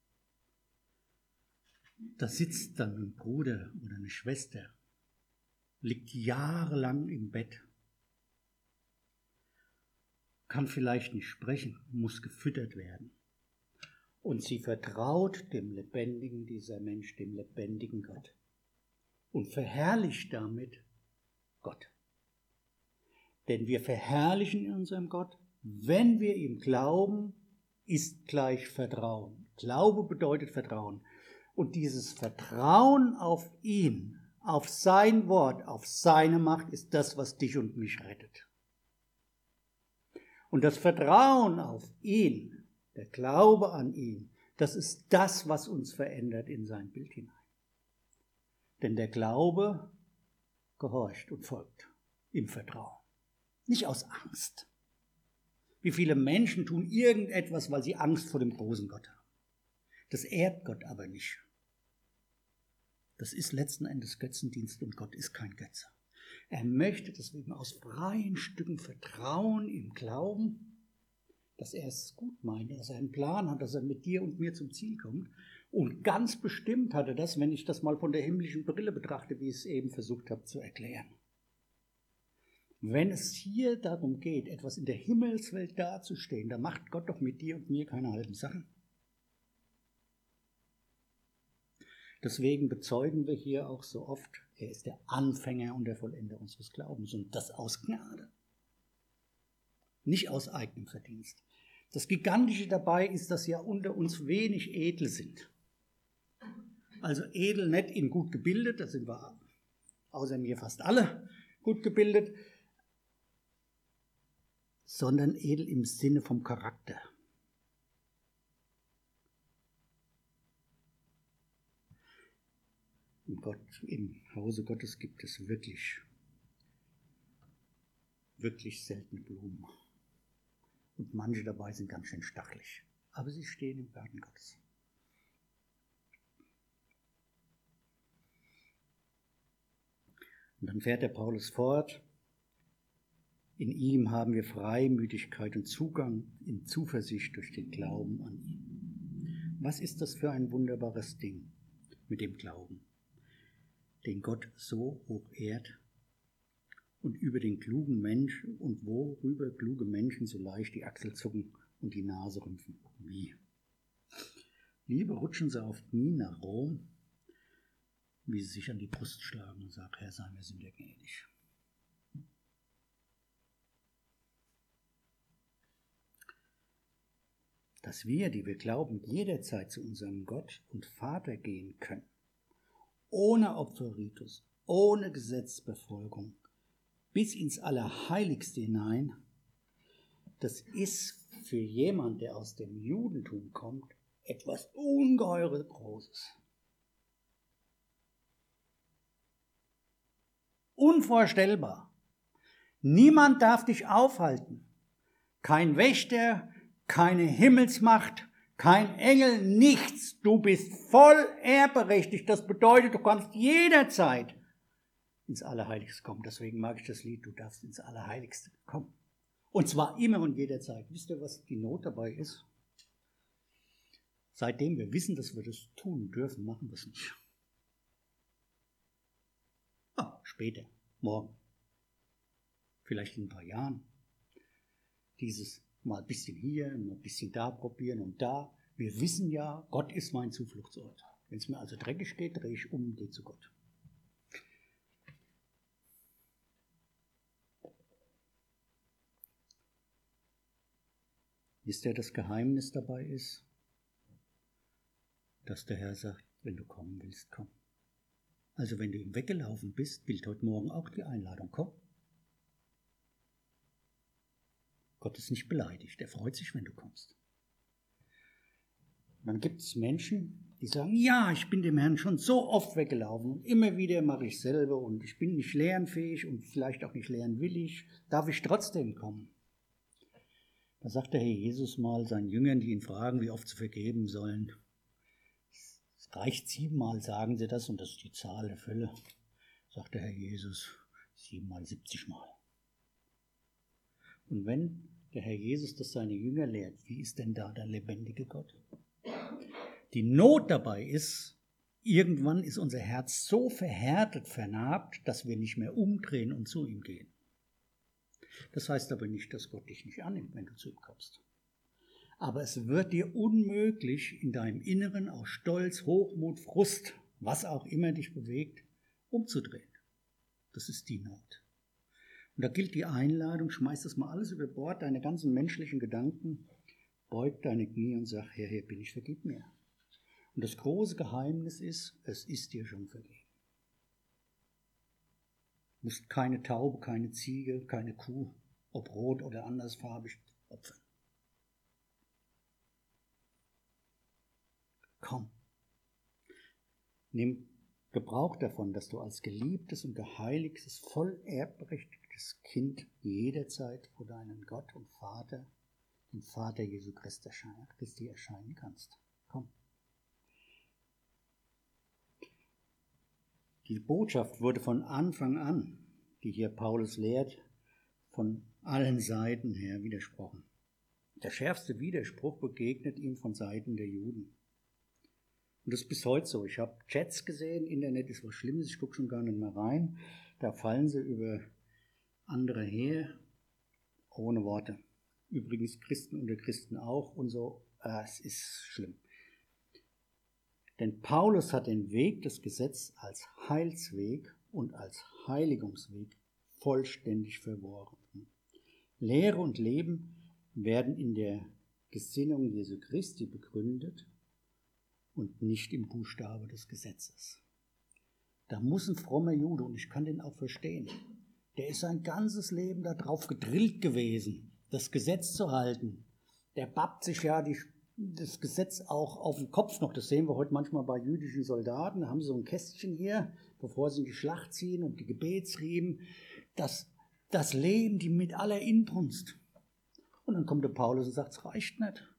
Da sitzt dann ein Bruder oder eine Schwester, liegt jahrelang im Bett, kann vielleicht nicht sprechen, muss gefüttert werden. Und sie vertraut dem Lebendigen, dieser Mensch, dem lebendigen Gott. Und verherrlicht damit Gott. Denn wir verherrlichen in unserem Gott, wenn wir ihm glauben, ist gleich Vertrauen. Glaube bedeutet Vertrauen. Und dieses Vertrauen auf ihn, auf sein Wort, auf seine Macht, ist das, was dich und mich rettet. Und das Vertrauen auf ihn, der Glaube an ihn, das ist das, was uns verändert in sein Bild hinein. Denn der Glaube gehorcht und folgt im Vertrauen, nicht aus Angst. Wie viele Menschen tun irgendetwas, weil sie Angst vor dem großen Gott haben. Das ehrt Gott aber nicht. Das ist letzten Endes Götzendienst und Gott ist kein Götze. Er möchte deswegen aus freien Stücken Vertrauen im Glauben, dass er es gut meint, dass er einen Plan hat, dass er mit dir und mir zum Ziel kommt. Und ganz bestimmt hat er das, wenn ich das mal von der himmlischen Brille betrachte, wie ich es eben versucht habe zu erklären. Wenn es hier darum geht, etwas in der Himmelswelt dazustehen, da macht Gott doch mit dir und mir keine halben Sachen. Deswegen bezeugen wir hier auch so oft, er ist der Anfänger und der Vollender unseres Glaubens und das aus Gnade, nicht aus eigenem Verdienst. Das Gigantische dabei ist, dass ja unter uns wenig Edle sind. Also edel nicht in gut gebildet, da sind wir außer mir fast alle gut gebildet, sondern edel im Sinne vom Charakter. im Hause Gottes gibt es wirklich, wirklich seltene Blumen. Und manche dabei sind ganz schön stachelig. Aber sie stehen im Garten Gottes. Und dann fährt der Paulus fort. In ihm haben wir Freimütigkeit und Zugang in Zuversicht durch den Glauben an ihn. Was ist das für ein wunderbares Ding mit dem Glauben, den Gott so hoch ehrt und über den klugen Menschen und worüber kluge Menschen so leicht die Achsel zucken und die Nase rümpfen. Wie? Lieber rutschen sie auf Knie nach Rom, wie sie sich an die Brust schlagen und sagen, Herr, sei mir Sünder gnädig. Dass wir, die wir glauben, jederzeit zu unserem Gott und Vater gehen können, ohne Opferritus, ohne Gesetzbefolgung, bis ins Allerheiligste hinein, das ist für jemand, der aus dem Judentum kommt, etwas ungeheuer Großes. Unvorstellbar. Niemand darf dich aufhalten. Kein Wächter, keine Himmelsmacht, kein Engel, nichts. Du bist voll ehrberechtigt. Das bedeutet, du kannst jederzeit ins Allerheiligste kommen. Deswegen mag ich das Lied, du darfst ins Allerheiligste kommen. Und zwar immer und jederzeit. Wisst ihr, was die Not dabei ist? Seitdem wir wissen, dass wir das tun dürfen, machen wir es nicht. Später, morgen, vielleicht in ein paar Jahren. Dieses mal ein bisschen hier, mal ein bisschen da probieren und da. Wir wissen ja, Gott ist mein Zufluchtsort. Wenn es mir also dreckig geht, drehe ich um und gehe zu Gott. Wisst ihr, das Geheimnis dabei ist, dass der Herr sagt, wenn du kommen willst, komm. Also wenn du ihm weggelaufen bist, gilt heute Morgen auch die Einladung, komm. Gott ist nicht beleidigt, er freut sich, wenn du kommst. Dann gibt es Menschen, die sagen, ja, ich bin dem Herrn schon so oft weggelaufen und immer wieder mache ich selber und ich bin nicht lernfähig und vielleicht auch nicht lernwillig, darf ich trotzdem kommen? Da sagt der Herr Jesus mal seinen Jüngern, die ihn fragen, wie oft sie vergeben sollen. Es reicht 7-mal, sagen sie das, und das ist die Zahl der Fälle, sagt der Herr Jesus, 7-mal, 70-mal. Und wenn der Herr Jesus das seine Jünger lehrt, wie ist denn da der lebendige Gott? Die Not dabei ist, irgendwann ist unser Herz so verhärtet, vernarbt, dass wir nicht mehr umdrehen und zu ihm gehen. Das heißt aber nicht, dass Gott dich nicht annimmt, wenn du zu ihm kommst. Aber es wird dir unmöglich, in deinem Inneren aus Stolz, Hochmut, Frust, was auch immer dich bewegt, umzudrehen. Das ist die Not. Und da gilt die Einladung, schmeiß das mal alles über Bord, deine ganzen menschlichen Gedanken, beug deine Knie und sag, Herr, hier bin ich, vergib mir. Und das große Geheimnis ist, es ist dir schon vergeben. Du musst keine Taube, keine Ziege, keine Kuh, ob rot oder andersfarbig, opfern. Komm, nimm Gebrauch davon, dass du als geliebtes und geheiligtes, voll erbberechtigtes Kind jederzeit vor deinen Gott und Vater, den Vater Jesu Christi erscheinen kannst. Komm. Die Botschaft wurde von Anfang an, die hier Paulus lehrt, von allen Seiten her widersprochen. Der schärfste Widerspruch begegnet ihm von Seiten der Juden. Und das ist bis heute so. Ich habe Chats gesehen, Internet ist was Schlimmes, ich gucke schon gar nicht mehr rein. Da fallen sie über andere her, ohne Worte. Übrigens Christen unter Christen auch und so. Es ist schlimm. Denn Paulus hat den Weg des Gesetzes als Heilsweg und als Heiligungsweg vollständig verworfen. Lehre und Leben werden in der Gesinnung Jesu Christi begründet und nicht im Buchstabe des Gesetzes. Da muss ein frommer Jude, und ich kann den auch verstehen, der ist sein ganzes Leben darauf gedrillt gewesen, das Gesetz zu halten. Der babbt sich ja die das Gesetz auch auf dem Kopf noch. Das sehen wir heute manchmal bei jüdischen Soldaten. Da haben sie so ein Kästchen hier, bevor sie in die Schlacht ziehen, und die Gebetsriemen. Das leben die mit aller Inbrunst. Und dann kommt der Paulus und sagt, es reicht nicht.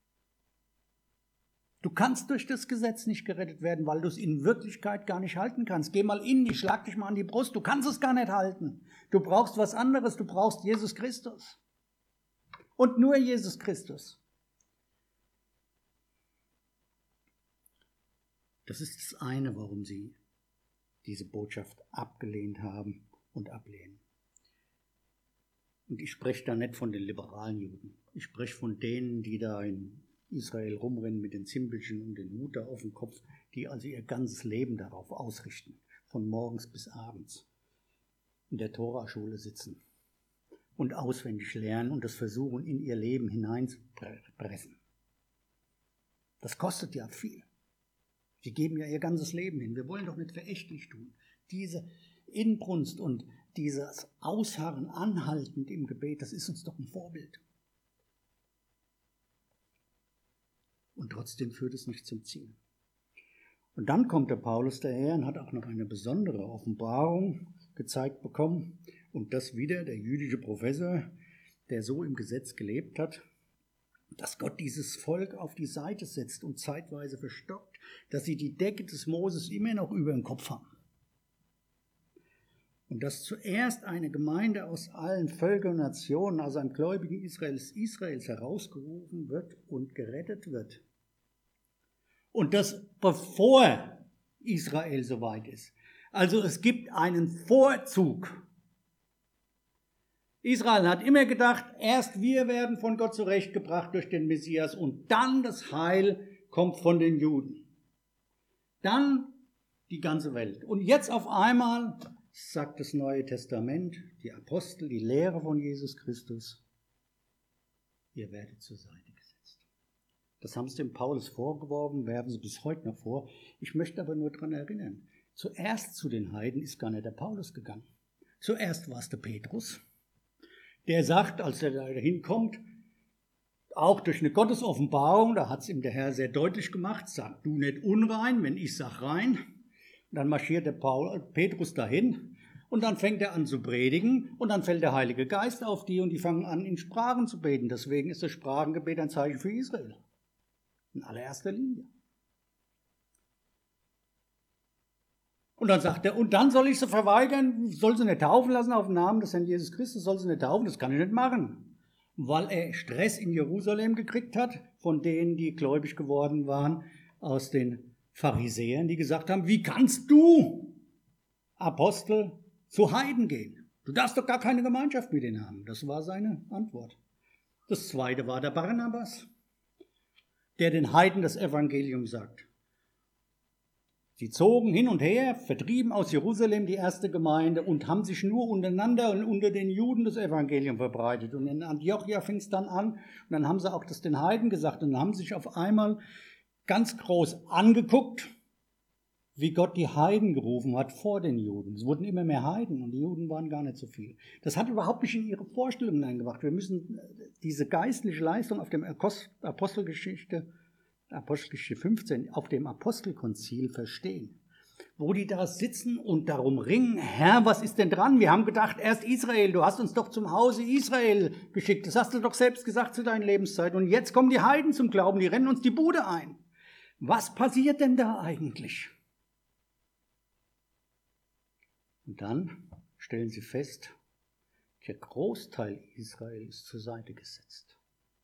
Du kannst durch das Gesetz nicht gerettet werden, weil du es in Wirklichkeit gar nicht halten kannst. Geh mal in dich, schlag dich mal an die Brust. Du kannst es gar nicht halten. Du brauchst was anderes. Du brauchst Jesus Christus. Und nur Jesus Christus. Das ist das eine, warum sie diese Botschaft abgelehnt haben und ablehnen. Und ich spreche da nicht von den liberalen Juden. Ich spreche von denen, die da in Israel rumrennen mit den Zimbelchen und den Hut da auf dem Kopf, die also ihr ganzes Leben darauf ausrichten, von morgens bis abends in der Toraschule sitzen und auswendig lernen und das versuchen, in ihr Leben hineinzupressen. Das kostet ja viel. Sie geben ja ihr ganzes Leben hin. Wir wollen doch nicht verächtlich tun. Diese Inbrunst und dieses Ausharren anhaltend im Gebet, das ist uns doch ein Vorbild. Und trotzdem führt es nicht zum Ziel. Und dann kommt der Paulus daher und hat auch noch eine besondere Offenbarung gezeigt bekommen. Und das wieder der jüdische Professor, der so im Gesetz gelebt hat, dass Gott dieses Volk auf die Seite setzt und zeitweise verstockt, dass sie die Decke des Moses immer noch über dem Kopf haben. Und dass zuerst eine Gemeinde aus allen Völkern und Nationen, also ein gläubigen Israels herausgerufen wird und gerettet wird. Und das bevor Israel soweit ist. Also es gibt einen Vorzug. Israel hat immer gedacht, erst wir werden von Gott zurechtgebracht durch den Messias und dann das Heil kommt von den Juden. Dann die ganze Welt. Und jetzt auf einmal sagt das Neue Testament, die Apostel, die Lehre von Jesus Christus, ihr werdet zur Seite gesetzt. Das haben sie dem Paulus vorgeworfen, werfen sie bis heute noch vor. Ich möchte aber nur daran erinnern, zuerst zu den Heiden ist gar nicht der Paulus gegangen. Zuerst war es der Petrus, der sagt, als er da hinkommt, auch durch eine Gottesoffenbarung, da hat es ihm der Herr sehr deutlich gemacht, sag du nicht unrein, wenn ich sag rein. Dann marschiert der Petrus dahin und dann fängt er an zu predigen und dann fällt der Heilige Geist auf die und die fangen an, in Sprachen zu beten. Deswegen ist das Sprachengebet ein Zeichen für Israel. In allererster Linie. Und dann sagt er, und dann soll ich sie verweigern, soll sie nicht taufen lassen auf den Namen des Herrn Jesus Christus, soll sie nicht taufen, das kann ich nicht machen. Weil er Stress in Jerusalem gekriegt hat, von denen, die gläubig geworden waren, aus den Pharisäern, die gesagt haben, wie kannst du, Apostel, zu Heiden gehen? Du darfst doch gar keine Gemeinschaft mit denen haben. Das war seine Antwort. Das zweite war der Barnabas, der den Heiden das Evangelium sagt. Sie zogen hin und her, vertrieben aus Jerusalem die erste Gemeinde und haben sich nur untereinander und unter den Juden das Evangelium verbreitet. Und in Antiochia fing es dann an und dann haben sie auch das den Heiden gesagt und dann haben sie sich auf einmal ganz groß angeguckt, wie Gott die Heiden gerufen hat vor den Juden. Es wurden immer mehr Heiden und die Juden waren gar nicht so viel. Das hat überhaupt nicht in ihre Vorstellungen eingebracht. Wir müssen diese geistliche Leistung auf dem Apostelgeschichte 15, auf dem Apostelkonzil verstehen. Wo die da sitzen und darum ringen, Herr, was ist denn dran? Wir haben gedacht, erst Israel, du hast uns doch zum Hause Israel geschickt. Das hast du doch selbst gesagt zu deiner Lebenszeit. Und jetzt kommen die Heiden zum Glauben, die rennen uns die Bude ein. Was passiert denn da eigentlich? Und dann stellen sie fest, der Großteil Israel ist zur Seite gesetzt.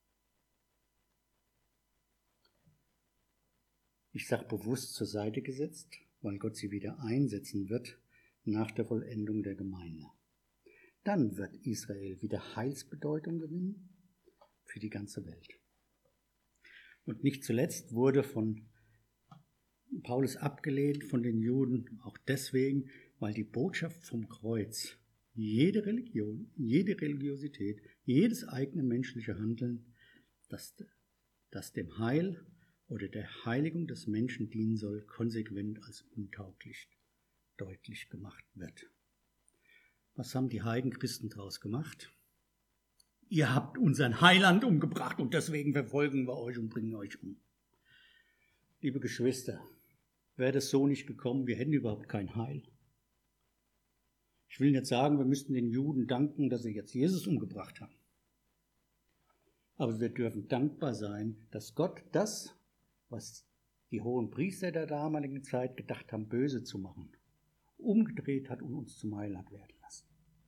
Ich sage bewusst zur Seite gesetzt, weil Gott sie wieder einsetzen wird nach der Vollendung der Gemeinde. Dann wird Israel wieder Heilsbedeutung gewinnen für die ganze Welt. Und nicht zuletzt wurde von Paulus abgelehnt von den Juden, auch deswegen, weil die Botschaft vom Kreuz jede Religion, jede Religiosität, jedes eigene menschliche Handeln, das dem Heil oder der Heiligung des Menschen dienen soll, konsequent als untauglich deutlich gemacht wird. Was haben die Heidenchristen daraus gemacht? ihr habt unseren Heiland umgebracht und deswegen verfolgen wir euch und bringen euch um. Liebe Geschwister, wäre das so nicht gekommen, wir hätten überhaupt kein Heil. Ich will nicht sagen, wir müssten den Juden danken, dass sie jetzt Jesus umgebracht haben. Aber wir dürfen dankbar sein, dass Gott das, was die hohen Priester der damaligen Zeit gedacht haben, böse zu machen, umgedreht hat und uns zum Heiland werden lassen.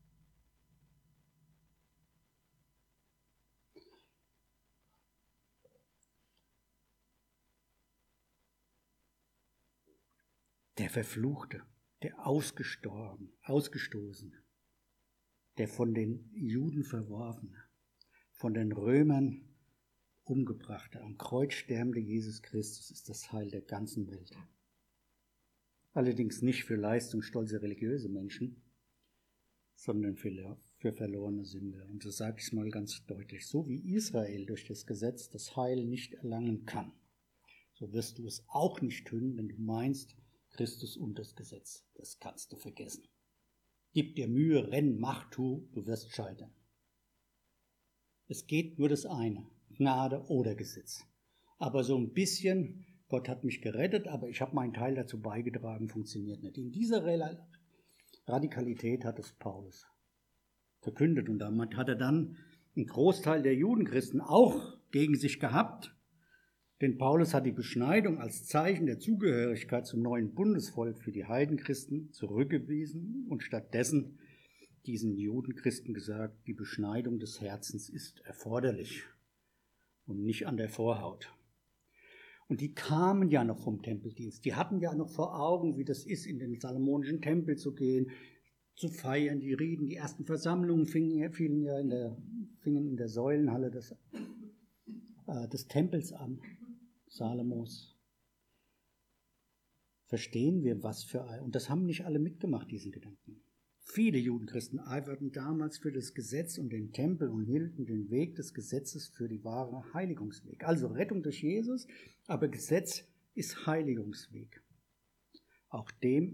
Der Verfluchte, der Ausgestoßene, der von den Juden Verworfene, von den Römern Umgebrachte, am Kreuz sterbende Jesus Christus ist das Heil der ganzen Welt. Allerdings nicht für leistungsstolze religiöse Menschen, sondern für verlorene Sünder. Und so sage ich es mal ganz deutlich, so wie Israel durch das Gesetz das Heil nicht erlangen kann, so wirst du es auch nicht tun, wenn du meinst, Christus und das Gesetz, das kannst du vergessen. Gib dir Mühe, renn, mach, tu, du wirst scheitern. Es geht nur das eine, Gnade oder Gesetz. Aber so ein bisschen, Gott hat mich gerettet, aber ich habe meinen Teil dazu beigetragen, funktioniert nicht. In dieser Radikalität hat es Paulus verkündet und damit hat er dann einen Großteil der Judenchristen auch gegen sich gehabt. Denn Paulus hat die Beschneidung als Zeichen der Zugehörigkeit zum neuen Bundesvolk für die Heidenchristen zurückgewiesen und stattdessen diesen Judenchristen gesagt, die Beschneidung des Herzens ist erforderlich und nicht an der Vorhaut. Und die kamen ja noch vom Tempeldienst, die hatten ja noch vor Augen, wie das ist, in den salomonischen Tempel zu gehen, zu feiern, die Riten, die ersten Versammlungen fingen in der Säulenhalle des Tempels an. Salomos. Verstehen wir, was für ein... Und das haben nicht alle mitgemacht, diesen Gedanken. Viele Judenchristen eiferten damals für das Gesetz und den Tempel und hielten den Weg des Gesetzes für die wahre Heiligungsweg. Also Rettung durch Jesus, aber Gesetz ist Heiligungsweg. Auch den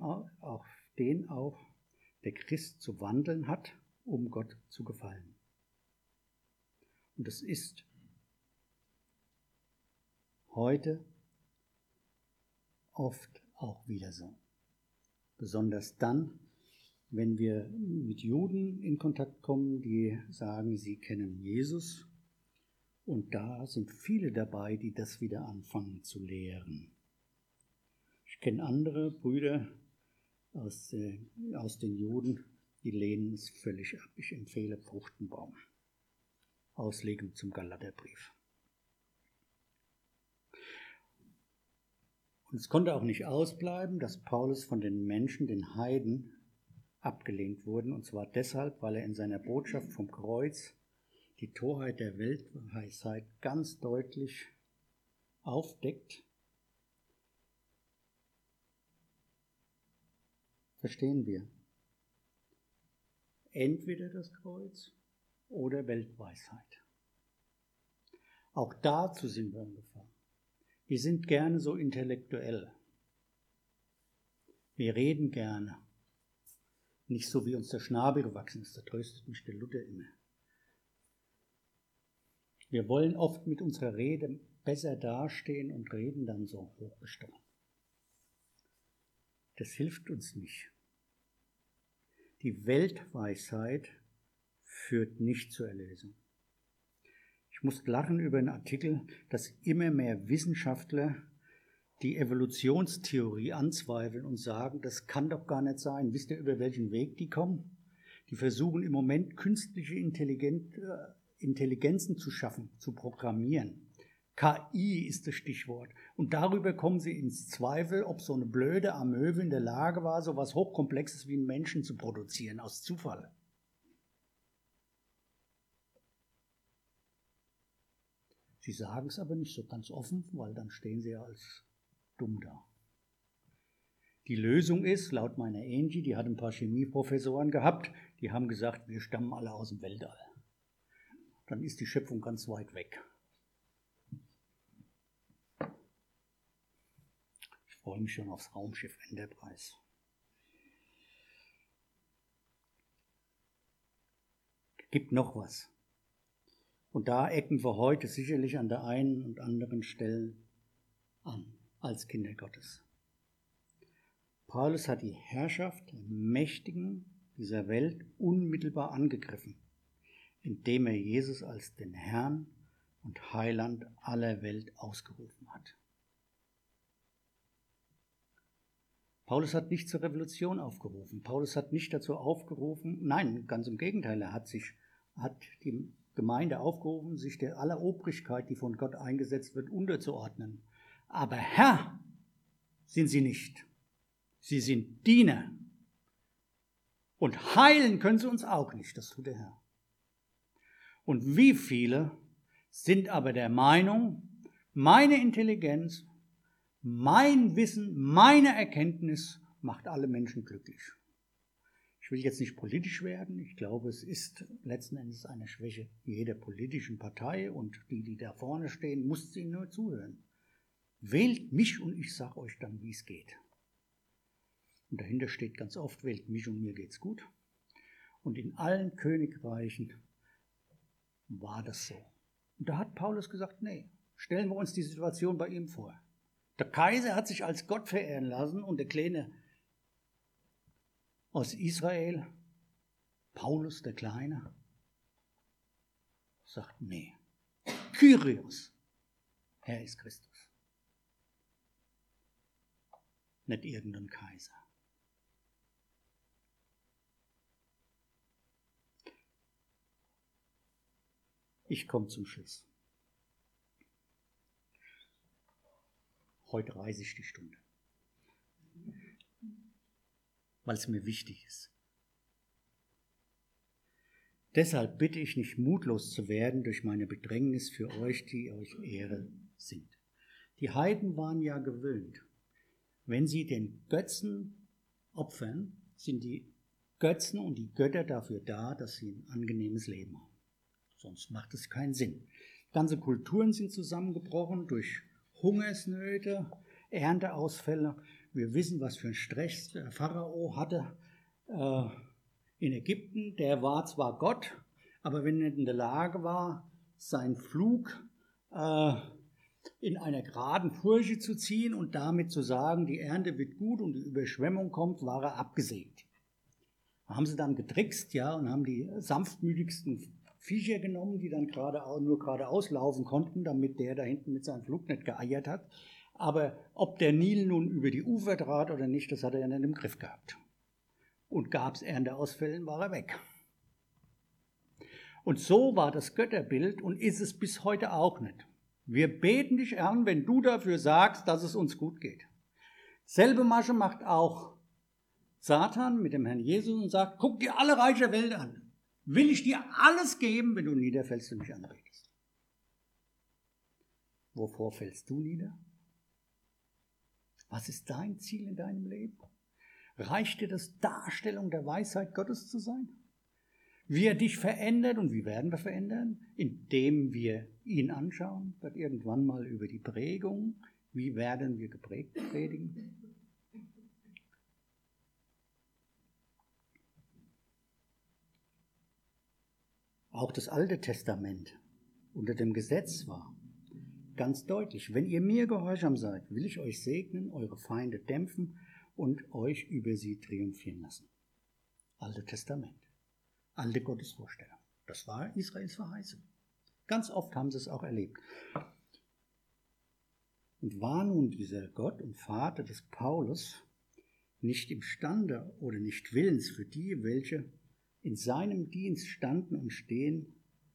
der Christ zu wandeln hat, um Gott zu gefallen. Und das ist heute oft auch wieder so. Besonders dann, wenn wir mit Juden in Kontakt kommen, die sagen, sie kennen Jesus. Und da sind viele dabei, die das wieder anfangen zu lehren. Ich kenne andere Brüder aus den Juden, die lehnen es völlig ab. Ich empfehle Fruchtenbaum. Auslegung zum Galaterbrief. Und es konnte auch nicht ausbleiben, dass Paulus von den Menschen, den Heiden, abgelehnt wurde. Und zwar deshalb, weil er in seiner Botschaft vom Kreuz die Torheit der Weltweisheit ganz deutlich aufdeckt. Verstehen wir? Entweder das Kreuz oder Weltweisheit. Auch dazu sind wir in Gefahr. Wir sind gerne so intellektuell. Wir reden gerne. Nicht so, wie uns der Schnabel gewachsen ist, da tröstet mich der Luther immer. Wir wollen oft mit unserer Rede besser dastehen und reden dann so hochgestochen. Das hilft uns nicht. Die Weltweisheit führt nicht zur Erlösung. Ich musste lachen über einen Artikel, dass immer mehr Wissenschaftler die Evolutionstheorie anzweifeln und sagen, das kann doch gar nicht sein. Wisst ihr, über welchen Weg die kommen? Die versuchen im Moment künstliche Intelligenzen zu schaffen, zu programmieren. KI ist das Stichwort. Und darüber kommen sie ins Zweifel, ob so eine blöde Amöbe in der Lage war, so etwas Hochkomplexes wie einen Menschen zu produzieren, aus Zufall. Sie sagen es aber nicht so ganz offen, weil dann stehen sie ja als dumm da. Die Lösung ist, laut meiner Angie, die hat ein paar Chemieprofessoren gehabt, die haben gesagt, wir stammen alle aus dem Weltall. Dann ist die Schöpfung ganz weit weg. Ich freue mich schon aufs Raumschiff Enterprise. Gibt noch was. Und da ecken wir heute sicherlich an der einen und anderen Stelle an, als Kinder Gottes. Paulus hat die Herrschaft der Mächtigen dieser Welt unmittelbar angegriffen, indem er Jesus als den Herrn und Heiland aller Welt ausgerufen hat. Paulus hat nicht zur Revolution aufgerufen. Paulus hat nicht dazu aufgerufen, nein, ganz im Gegenteil, er hat die Gemeinde aufgerufen, sich der aller Obrigkeit, die von Gott eingesetzt wird, unterzuordnen. Aber Herr sind sie nicht. Sie sind Diener. Und heilen können sie uns auch nicht, das tut der Herr. Und wie viele sind aber der Meinung, meine Intelligenz, mein Wissen, meine Erkenntnis macht alle Menschen glücklich. Ich will jetzt nicht politisch werden. Ich glaube, es ist letzten Endes eine Schwäche jeder politischen Partei und die da vorne stehen, muss ihnen nur zuhören. Wählt mich und ich sage euch dann, wie es geht. Und dahinter steht ganz oft, wählt mich und mir geht's gut. Und in allen Königreichen war das so. Und da hat Paulus gesagt, nee, stellen wir uns die Situation bei ihm vor. Der Kaiser hat sich als Gott verehren lassen und der Kleine aus Israel, Paulus der Kleine, sagt, nee, Kyrios, Herr ist Christus, nicht irgendein Kaiser. Ich komme zum Schluss. Heute reise ich die Stunde, weil es mir wichtig ist. Deshalb bitte ich nicht mutlos zu werden durch meine Bedrängnis für euch, die euch Ehre sind. Die Heiden waren ja gewöhnt, wenn sie den Götzen opfern, sind die Götzen und die Götter dafür da, dass sie ein angenehmes Leben haben. Sonst macht es keinen Sinn. Ganze Kulturen sind zusammengebrochen durch Hungersnöte, Ernteausfälle. Wir wissen, was für ein Stress der Pharao hatte in Ägypten. Der war zwar Gott, aber wenn er in der Lage war, seinen Flug in einer geraden Furche zu ziehen und damit zu sagen, die Ernte wird gut und die Überschwemmung kommt, war er abgesägt. Haben sie dann getrickst, ja, und haben die sanftmütigsten Viecher genommen, die dann nur geradeaus laufen konnten, damit der da hinten mit seinem Flug nicht geeiert hat. Aber ob der Nil nun über die Ufer trat oder nicht, das hat er ja nicht im Griff gehabt. Und gab es Ernteausfällen, war er weg. Und so war das Götterbild und ist es bis heute auch nicht. Wir beten dich an, wenn du dafür sagst, dass es uns gut geht. Selbe Masche macht auch Satan mit dem Herrn Jesus und sagt, guck dir alle Reiche der Welt an. Will ich dir alles geben, wenn du niederfällst und mich anbetest? Wovor fällst du nieder? Was ist dein Ziel in deinem Leben? Reicht dir das, Darstellung der Weisheit Gottes zu sein? Wie er dich verändert und wie werden wir verändern? Indem wir ihn anschauen, wird irgendwann mal über die Prägung, wie werden wir geprägt predigen? Auch das Alte Testament unter dem Gesetz war ganz deutlich, wenn ihr mir gehorsam seid, will ich euch segnen, eure Feinde dämpfen und euch über sie triumphieren lassen. Alte Testament, alte Gottesvorstellung. Das war Israels Verheißung. Ganz oft haben sie es auch erlebt. Und war nun dieser Gott und Vater des Paulus nicht imstande oder nicht willens für die, welche in seinem Dienst standen und stehen,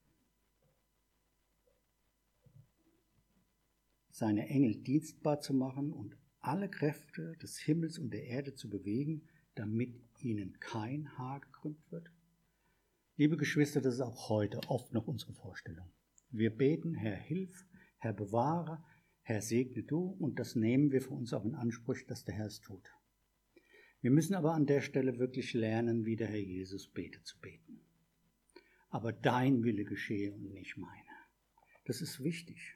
seine Engel dienstbar zu machen und alle Kräfte des Himmels und der Erde zu bewegen, damit ihnen kein Haar gekrümmt wird? Liebe Geschwister, das ist auch heute oft noch unsere Vorstellung. Wir beten, Herr, hilf, Herr, bewahre, Herr, segne du, und das nehmen wir für uns auch in Anspruch, dass der Herr es tut. Wir müssen aber an der Stelle wirklich lernen, wie der Herr Jesus betet zu beten. Aber dein Wille geschehe und nicht meiner. Das ist wichtig.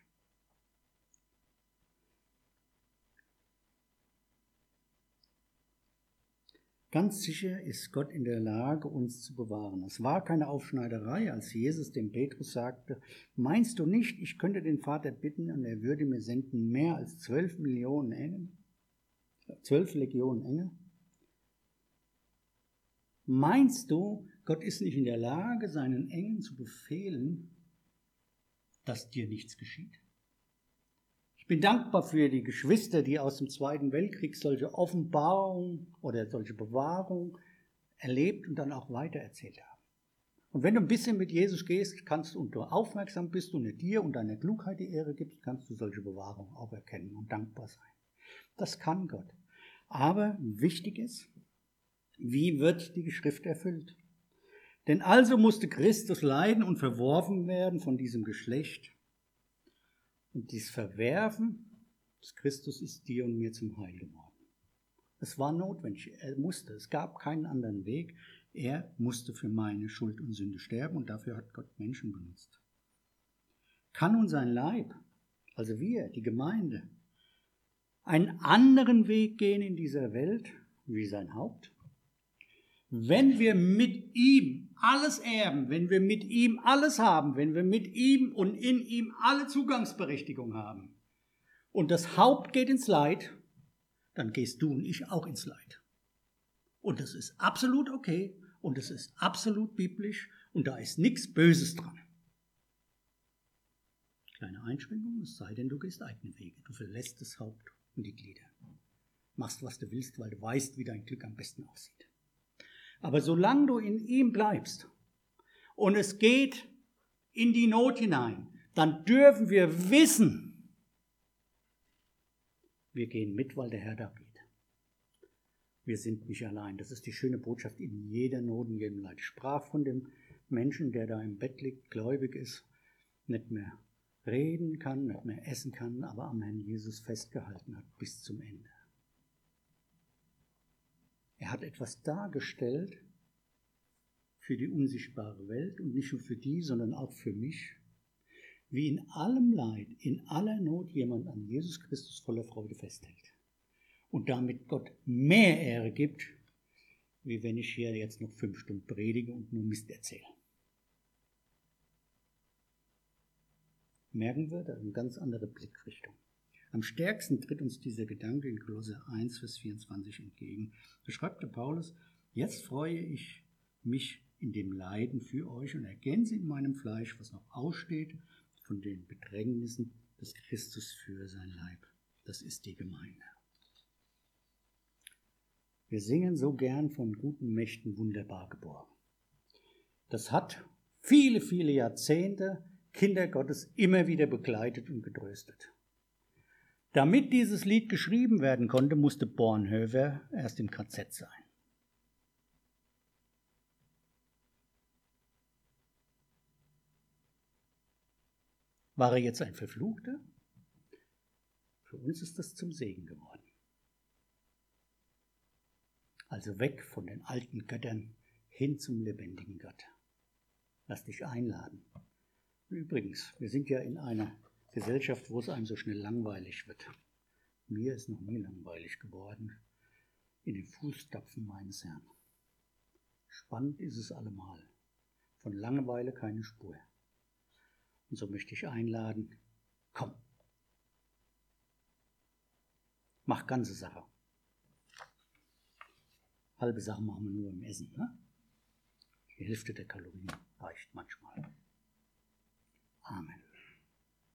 Ganz sicher ist Gott in der Lage, uns zu bewahren. Es war keine Aufschneiderei, als Jesus dem Petrus sagte, meinst du nicht, ich könnte den Vater bitten und er würde mir senden mehr als 12 Millionen Engel? 12 Legionen Engel? Meinst du, Gott ist nicht in der Lage, seinen Engeln zu befehlen, dass dir nichts geschieht? Ich bin dankbar für die Geschwister, die aus dem Zweiten Weltkrieg solche Offenbarungen oder solche Bewahrung erlebt und dann auch weitererzählt haben. Und wenn du ein bisschen mit Jesus gehst, kannst du, und du aufmerksam bist und er dir und deiner Klugheit die Ehre gibst, kannst du solche Bewahrungen auch erkennen und dankbar sein. Das kann Gott. Aber wichtig ist, wie wird die Schrift erfüllt? Denn also musste Christus leiden und verworfen werden von diesem Geschlecht. Und dieses Verwerfen des Christus ist dir und mir zum Heil geworden. Es war notwendig, er musste, es gab keinen anderen Weg. Er musste für meine Schuld und Sünde sterben und dafür hat Gott Menschen benutzt. Kann nun sein Leib, also wir, die Gemeinde, einen anderen Weg gehen in dieser Welt wie sein Haupt? Wenn wir mit ihm alles erben, wenn wir mit ihm alles haben, wenn wir mit ihm und in ihm alle Zugangsberechtigung haben und das Haupt geht ins Leid, dann gehst du und ich auch ins Leid. Und das ist absolut okay und das ist absolut biblisch und da ist nichts Böses dran. Kleine Einschränkung, es sei denn, du gehst eigene Wege. Du verlässt das Haupt und die Glieder. Machst, was du willst, weil du weißt, wie dein Glück am besten aussieht. Aber solange du in ihm bleibst und es geht in die Not hinein, dann dürfen wir wissen, wir gehen mit, weil der Herr da geht. Wir sind nicht allein. Das ist die schöne Botschaft in jeder Not, in jedem Leid. Ich sprach von dem Menschen, der da im Bett liegt, gläubig ist, nicht mehr reden kann, nicht mehr essen kann, aber am Herrn Jesus festgehalten hat bis zum Ende. Er hat etwas dargestellt für die unsichtbare Welt und nicht nur für die, sondern auch für mich, wie in allem Leid, in aller Not jemand an Jesus Christus voller Freude festhält und damit Gott mehr Ehre gibt, wie wenn ich hier jetzt noch 5 Stunden predige und nur Mist erzähle. Merken wir, da ist eine ganz andere Blickrichtung. Am stärksten tritt uns dieser Gedanke in Kolosser 1, Vers 24 entgegen. Da schreibt der Paulus, jetzt freue ich mich in dem Leiden für euch und ergänze in meinem Fleisch, was noch aussteht, von den Bedrängnissen des Christus für sein Leib. Das ist die Gemeinde. Wir singen so gern von guten Mächten wunderbar geboren. Das hat viele, viele Jahrzehnte Kinder Gottes immer wieder begleitet und getröstet. Damit dieses Lied geschrieben werden konnte, musste Bonhoeffer erst im KZ sein. War er jetzt ein Verfluchter? Für uns ist das zum Segen geworden. Also weg von den alten Göttern hin zum lebendigen Gott. Lass dich einladen. Übrigens, wir sind ja in einer Gesellschaft, wo es einem so schnell langweilig wird. Mir ist noch nie langweilig geworden in den Fußstapfen meines Herrn. Spannend ist es allemal. Von Langeweile keine Spur. Und so möchte ich einladen, komm. Mach ganze Sache. Halbe Sache machen wir nur im Essen. Ne? Die Hälfte der Kalorien reicht manchmal. Amen.